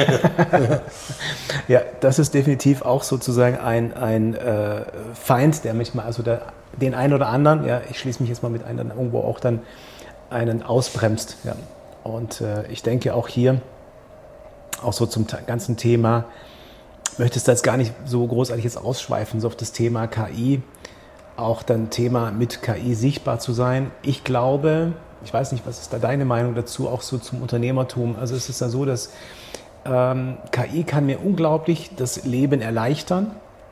Ja, das ist definitiv auch sozusagen ein Feind, der manchmal, also den einen oder anderen, ja, ich schließe mich jetzt mal mit einem, dann irgendwo auch dann einen ausbremst. Ja. Und ich denke auch hier, auch so zum ganzen Thema, möchtest du jetzt gar nicht so großartig jetzt ausschweifen, so auf das Thema KI, auch dann Thema mit KI sichtbar zu sein. Ich glaube, ich weiß nicht, was ist da deine Meinung dazu, auch so zum Unternehmertum. Also es ist ja so, dass KI kann mir unglaublich das Leben erleichtern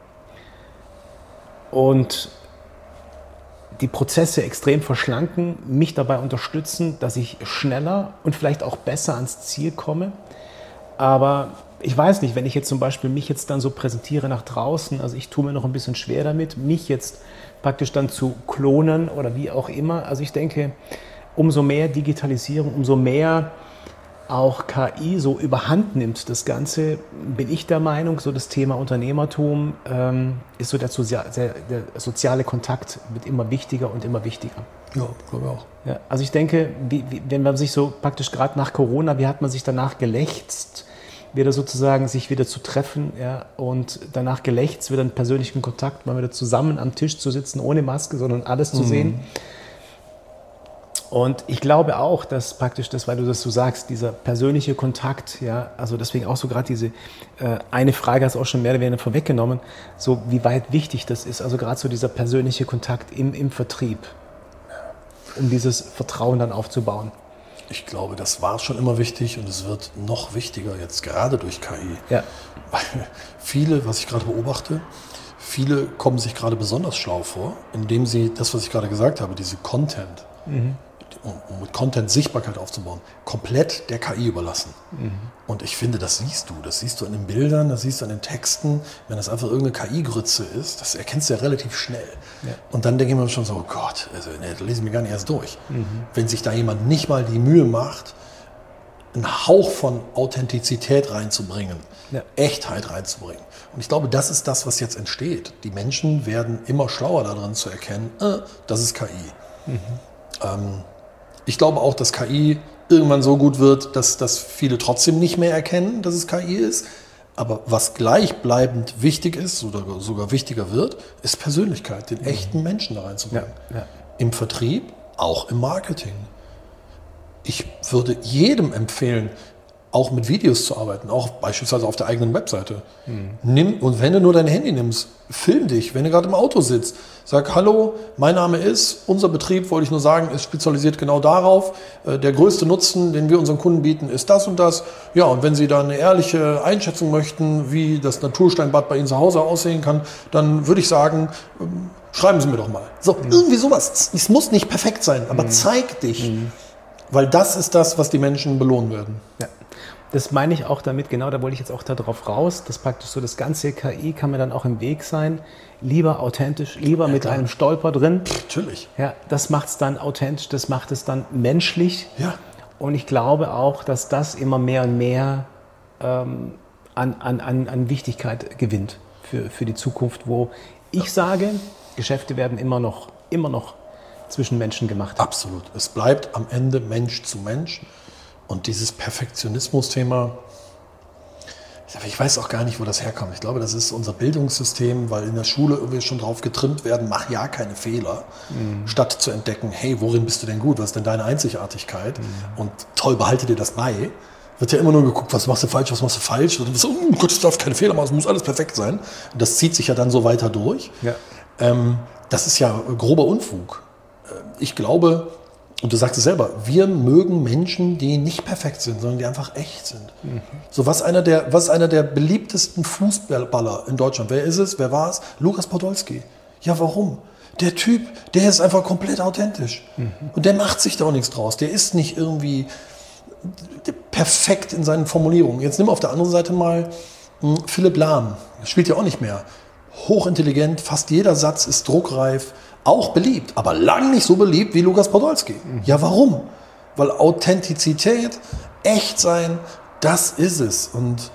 und die Prozesse extrem verschlanken, mich dabei unterstützen, dass ich schneller und vielleicht auch besser ans Ziel komme. Aber ich weiß nicht, wenn ich jetzt zum Beispiel mich jetzt dann so präsentiere nach draußen, also ich tue mir noch ein bisschen schwer damit, mich jetzt praktisch dann zu klonen oder wie auch immer. Also ich denke, umso mehr Digitalisierung, umso mehr auch KI so überhand nimmt das Ganze, bin ich der Meinung, so das Thema Unternehmertum ist so der soziale Kontakt wird immer wichtiger und immer wichtiger.
Ja, glaube ich auch.
Ja, also ich denke, wenn man sich so praktisch gerade nach Corona, wie hat man sich danach gelächzt, wieder sozusagen sich wieder zu treffen, ja, und danach gelächzt, wieder einen persönlichen Kontakt, mal wieder zusammen am Tisch zu sitzen, ohne Maske, sondern alles zu sehen. Und ich glaube auch, dass praktisch das, weil du das so sagst, dieser persönliche Kontakt, ja, also deswegen auch so gerade diese eine Frage hast du auch schon mehr oder weniger vorweggenommen, so wie weit wichtig das ist, also gerade so dieser persönliche Kontakt im Vertrieb, um dieses Vertrauen dann aufzubauen.
Ich glaube, das war schon immer wichtig und es wird noch wichtiger jetzt gerade durch KI.
Ja.
Weil viele, was ich gerade beobachte, viele kommen sich gerade besonders schlau vor, indem sie das, was ich gerade gesagt habe, diese Content, um mit Content Sichtbarkeit aufzubauen, komplett der KI überlassen. Und ich finde, das siehst du an den Bildern, das siehst du an den Texten. Wenn das einfach irgendeine KI-Grütze ist, das erkennst du ja relativ schnell. Ja. Und dann denke ich mir schon so, oh Gott, also, da lese ich mir gar nicht erst durch. Wenn sich da jemand nicht mal die Mühe macht, einen Hauch von Authentizität reinzubringen, Echtheit reinzubringen. Und ich glaube, das ist das, was jetzt entsteht. Die Menschen werden immer schlauer darin zu erkennen, das ist KI. Ich glaube auch, dass KI irgendwann so gut wird, dass viele trotzdem nicht mehr erkennen, dass es KI ist. Aber was gleichbleibend wichtig ist oder sogar wichtiger wird, ist Persönlichkeit, den echten Menschen da reinzubringen. Ja. Im Vertrieb, auch im Marketing. Ich würde jedem empfehlen, auch mit Videos zu arbeiten, auch beispielsweise auf der eigenen Webseite. Und wenn du nur dein Handy nimmst, film dich, wenn du gerade im Auto sitzt. Sag, hallo, mein Name ist, unser Betrieb, wollte ich nur sagen, ist spezialisiert genau darauf. Der größte Nutzen, den wir unseren Kunden bieten, ist das und das. Ja, und wenn Sie da eine ehrliche Einschätzung möchten, wie das Natursteinbad bei Ihnen zu Hause aussehen kann, dann würde ich sagen, schreiben Sie mir doch mal. So, irgendwie sowas. Es muss nicht perfekt sein, aber zeig dich. Weil das ist das, was die Menschen belohnen werden.
Ja. Das meine ich auch damit, genau, da wollte ich jetzt auch darauf raus, dass praktisch so das ganze KI kann mir dann auch im Weg sein, lieber authentisch, lieber mit einem Stolper drin.
Natürlich.
Ja, das macht es dann authentisch, das macht es dann menschlich.
Ja.
Und ich glaube auch, dass das immer mehr und mehr an Wichtigkeit gewinnt für die Zukunft, wo ich sage, Geschäfte werden immer noch zwischen Menschen gemacht.
Absolut. Es bleibt am Ende Mensch zu Mensch. Und dieses Perfektionismus-Thema, ich weiß auch gar nicht, wo das herkommt. Ich glaube, das ist unser Bildungssystem, weil in der Schule irgendwie schon drauf getrimmt werden, mach ja keine Fehler, statt zu entdecken, hey, worin bist du denn gut, was ist denn deine Einzigartigkeit? Und toll, behalte dir das bei. Wird ja immer nur geguckt, was machst du falsch, was machst du falsch. Und so, oh Gott, ich darf keine Fehler machen, es muss alles perfekt sein. Und das zieht sich ja dann so weiter durch. Ja. Das ist ja grober Unfug. Ich glaube, und du sagst es selber, wir mögen Menschen, die nicht perfekt sind, sondern die einfach echt sind. So, was einer der beliebtesten Fußballer in Deutschland? Wer ist es? Wer war es? Lukas Podolski. Ja, warum? Der Typ, der ist einfach komplett authentisch. Und der macht sich da auch nichts draus. Der ist nicht irgendwie perfekt in seinen Formulierungen. Jetzt nimm auf der anderen Seite mal Philipp Lahm. Spielt ja auch nicht mehr. Hochintelligent, fast jeder Satz ist druckreif. Auch beliebt, aber lang nicht so beliebt wie Lukas Podolski. Ja, warum? Weil Authentizität, echt sein, das ist es. Und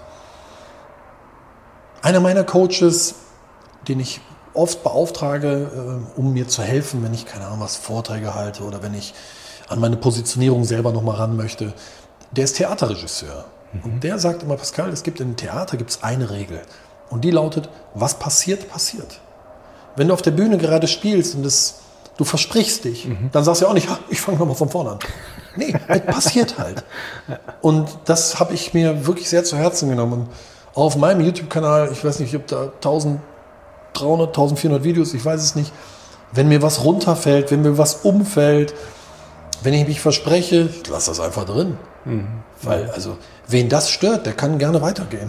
einer meiner Coaches, den ich oft beauftrage, um mir zu helfen, wenn ich, keine Ahnung, was Vorträge halte oder wenn ich an meine Positionierung selber nochmal ran möchte, der ist Theaterregisseur. Und der sagt immer, Pascal, im Theater gibt es eine Regel. Und die lautet, was passiert, passiert. Wenn du auf der Bühne gerade spielst und du versprichst dich, dann sagst du ja auch nicht, ich fange nochmal von vorne an. Nee, es passiert halt. Und das habe ich mir wirklich sehr zu Herzen genommen. Und auch auf meinem YouTube-Kanal, ich weiß nicht, ich habe da 1300, 1400 Videos, ich weiß es nicht. Wenn mir was runterfällt, wenn mir was umfällt, wenn ich mich verspreche, ich lasse das einfach drin. Weil, also, wen das stört, der kann gerne weitergehen.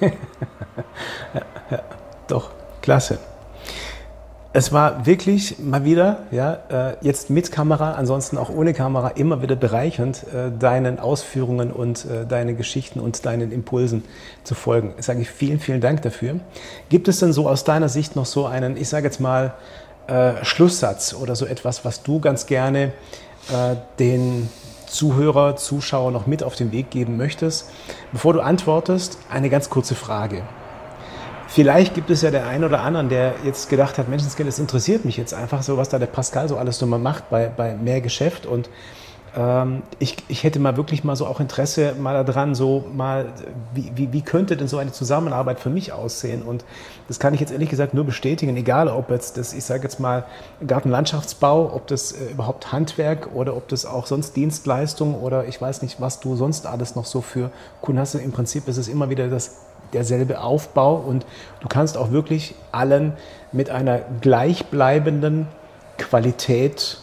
Ja, doch, klasse. Es war wirklich mal wieder, jetzt mit Kamera, ansonsten auch ohne Kamera, immer wieder bereichernd, deinen Ausführungen und deinen Geschichten und deinen Impulsen zu folgen. Ich sage vielen, vielen Dank dafür. Gibt es denn so aus deiner Sicht noch so einen, ich sage jetzt mal, Schlusssatz oder so etwas, was du ganz gerne den Zuhörer, Zuschauer noch mit auf den Weg geben möchtest? Bevor du antwortest, eine ganz kurze Frage. Vielleicht gibt es ja den einen oder anderen, der jetzt gedacht hat, Menschenskind, es interessiert mich jetzt einfach so, was da der Pascal so alles so mal macht bei mehr Geschäft. Und ich hätte mal wirklich mal so auch Interesse mal daran, so mal, wie könnte denn so eine Zusammenarbeit für mich aussehen? Und das kann ich jetzt ehrlich gesagt nur bestätigen, egal ob jetzt das, ich sage jetzt mal, Gartenlandschaftsbau, ob das überhaupt Handwerk oder ob das auch sonst Dienstleistung oder ich weiß nicht, was du sonst alles noch so für Kunden hast. Im Prinzip ist es immer wieder derselbe Aufbau und du kannst auch wirklich allen mit einer gleichbleibenden Qualität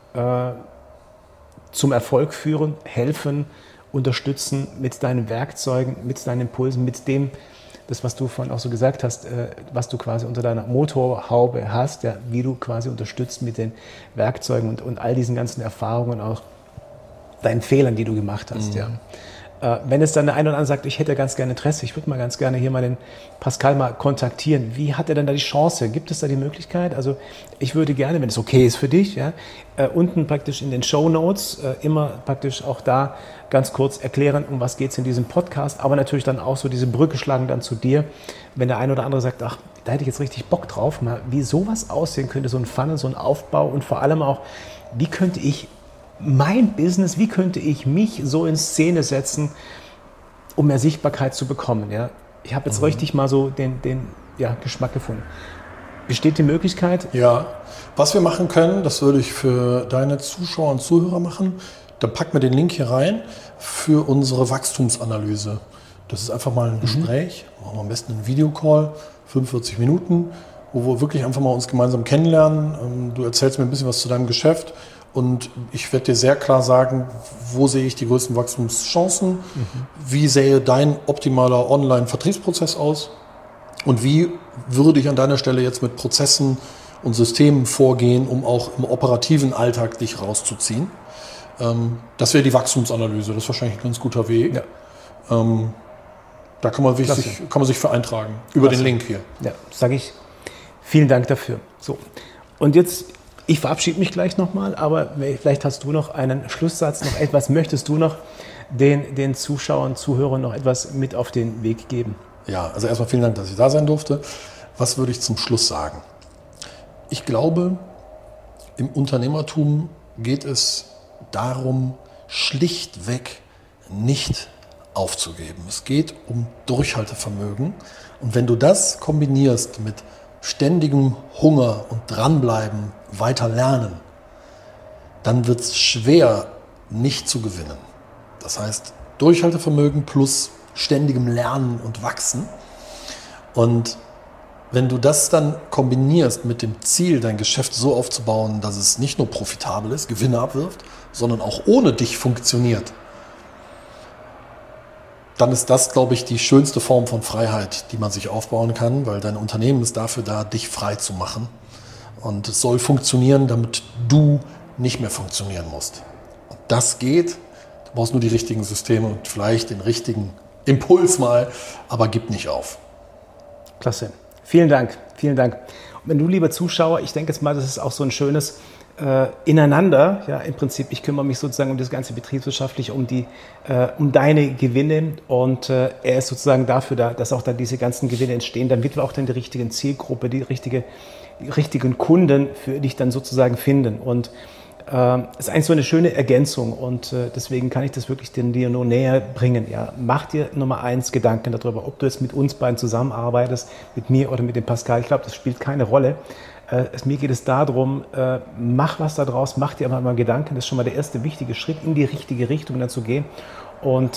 zum Erfolg führen, helfen, unterstützen mit deinen Werkzeugen, mit deinen Impulsen, mit dem, das was du vorhin auch so gesagt hast, was du quasi unter deiner Motorhaube hast, ja, wie du quasi unterstützt mit den Werkzeugen und all diesen ganzen Erfahrungen, auch deinen Fehlern, die du gemacht hast. Ja. Wenn es dann der eine oder andere sagt, ich hätte ganz gerne Interesse, ich würde mal ganz gerne hier mal den Pascal mal kontaktieren. Wie hat er denn da die Chance? Gibt es da die Möglichkeit? Also ich würde gerne, wenn es okay ist für dich, ja, unten praktisch in den Shownotes immer praktisch auch da ganz kurz erklären, um was geht es in diesem Podcast, aber natürlich dann auch so diese Brücke schlagen dann zu dir, wenn der eine oder andere sagt, ach, da hätte ich jetzt richtig Bock drauf, mal wie sowas aussehen könnte, so ein Funnel, so ein Aufbau und vor allem auch, wie könnte ich mein Business, wie könnte ich mich so in Szene setzen, um mehr Sichtbarkeit zu bekommen. Ja? Ich habe jetzt richtig mal so den Geschmack gefunden. Besteht die Möglichkeit?
Ja, was wir machen können, das würde ich für deine Zuschauer und Zuhörer machen, dann packen wir den Link hier rein für unsere Wachstumsanalyse. Das ist einfach mal ein Gespräch, machen wir am besten einen Videocall, 45 Minuten, wo wir wirklich einfach mal uns gemeinsam kennenlernen. Du erzählst mir ein bisschen was zu deinem Geschäft. Und ich werde dir sehr klar sagen, wo sehe ich die größten Wachstumschancen, wie sähe dein optimaler Online-Vertriebsprozess aus und wie würde ich an deiner Stelle jetzt mit Prozessen und Systemen vorgehen, um auch im operativen Alltag dich rauszuziehen. Das wäre die Wachstumsanalyse, das ist wahrscheinlich ein ganz guter Weg. Ja. Da kann man sich für eintragen, über den Link hier.
Ja, sage ich. Vielen Dank dafür. So, und jetzt... Ich verabschiede mich gleich nochmal, aber vielleicht hast du noch einen Schlusssatz, noch etwas, möchtest du noch den Zuschauern, Zuhörern noch etwas mit auf den Weg geben?
Ja, also erstmal vielen Dank, dass ich da sein durfte. Was würde ich zum Schluss sagen? Ich glaube, im Unternehmertum geht es darum, schlichtweg nicht aufzugeben. Es geht um Durchhaltevermögen. Und wenn du das kombinierst mit ständigem Hunger und dranbleiben, weiter lernen, dann wird es schwer, nicht zu gewinnen. Das heißt, Durchhaltevermögen plus ständigem Lernen und Wachsen. Und wenn du das dann kombinierst mit dem Ziel, dein Geschäft so aufzubauen, dass es nicht nur profitabel ist, Gewinne abwirft, sondern auch ohne dich funktioniert, dann ist das, glaube ich, die schönste Form von Freiheit, die man sich aufbauen kann, weil dein Unternehmen ist dafür da, dich frei zu machen. Und es soll funktionieren, damit du nicht mehr funktionieren musst. Und das geht. Du brauchst nur die richtigen Systeme und vielleicht den richtigen Impuls mal, aber gib nicht auf.
Klasse. Vielen Dank, vielen Dank. Und wenn du, lieber Zuschauer, ich denke jetzt mal, das ist auch so ein schönes Ineinander, ja, im Prinzip, ich kümmere mich sozusagen um das ganze betriebswirtschaftlich, um deine Gewinne und er ist sozusagen dafür da, dass auch dann diese ganzen Gewinne entstehen, damit wir auch dann die richtigen Zielgruppe, die richtigen Kunden für dich dann sozusagen finden. Und es ist eigentlich so eine schöne Ergänzung und deswegen kann ich das wirklich dir nur näher bringen. Ja. Mach dir Nummer 1 Gedanken darüber, ob du jetzt mit uns beiden zusammenarbeitest, mit mir oder mit dem Pascal. Ich glaube, das spielt keine Rolle. Mir geht es darum, mach was da draus, mach dir einfach mal Gedanken. Das ist schon mal der erste wichtige Schritt, in die richtige Richtung dann zu gehen. Und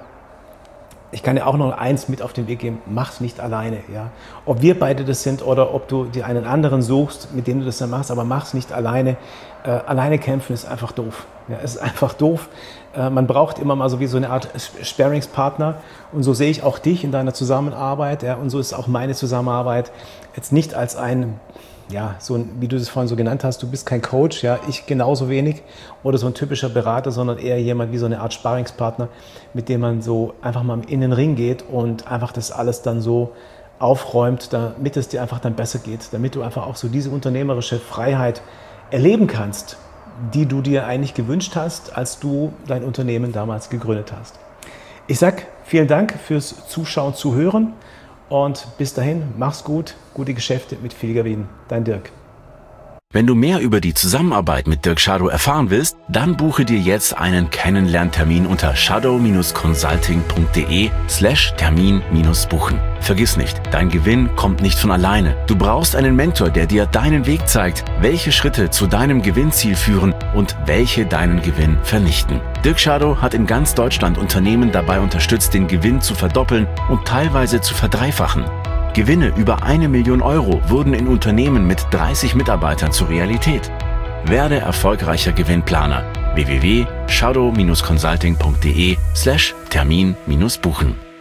ich kann dir auch noch eins mit auf den Weg geben, mach's nicht alleine. Ja. Ob wir beide das sind oder ob du dir einen anderen suchst, mit dem du das dann machst, aber mach's nicht alleine. Alleine kämpfen ist einfach doof. Ja, es ist einfach doof. Man braucht immer mal so wie so eine Art Sparringspartner. Und so sehe ich auch dich in deiner Zusammenarbeit. Ja, und so ist auch meine Zusammenarbeit jetzt nicht als ein, ja, so ein, wie du das vorhin so genannt hast, du bist kein Coach, ja, ich genauso wenig oder so ein typischer Berater, sondern eher jemand wie so eine Art Sparringspartner, mit dem man so einfach mal in den Ring geht und einfach das alles dann so aufräumt, damit es dir einfach dann besser geht, damit du einfach auch so diese unternehmerische Freiheit erleben kannst, die du dir eigentlich gewünscht hast, als du dein Unternehmen damals gegründet hast. Ich sag vielen Dank fürs Zuschauen, Zuhören und bis dahin, mach's gut, gute Geschäfte mit viel Gewinn. Dein Dirk.
Wenn du mehr über die Zusammenarbeit mit Dirk Schadow erfahren willst, dann buche dir jetzt einen Kennenlerntermin unter shadow-consulting.de/Termin-buchen. Vergiss nicht, dein Gewinn kommt nicht von alleine. Du brauchst einen Mentor, der dir deinen Weg zeigt, welche Schritte zu deinem Gewinnziel führen und welche deinen Gewinn vernichten. Dirk Schadow hat in ganz Deutschland Unternehmen dabei unterstützt, den Gewinn zu verdoppeln und teilweise zu verdreifachen. Gewinne über 1 Million Euro wurden in Unternehmen mit 30 Mitarbeitern zur Realität. Werde erfolgreicher Gewinnplaner. www.shadow-consulting.de/Termin-buchen.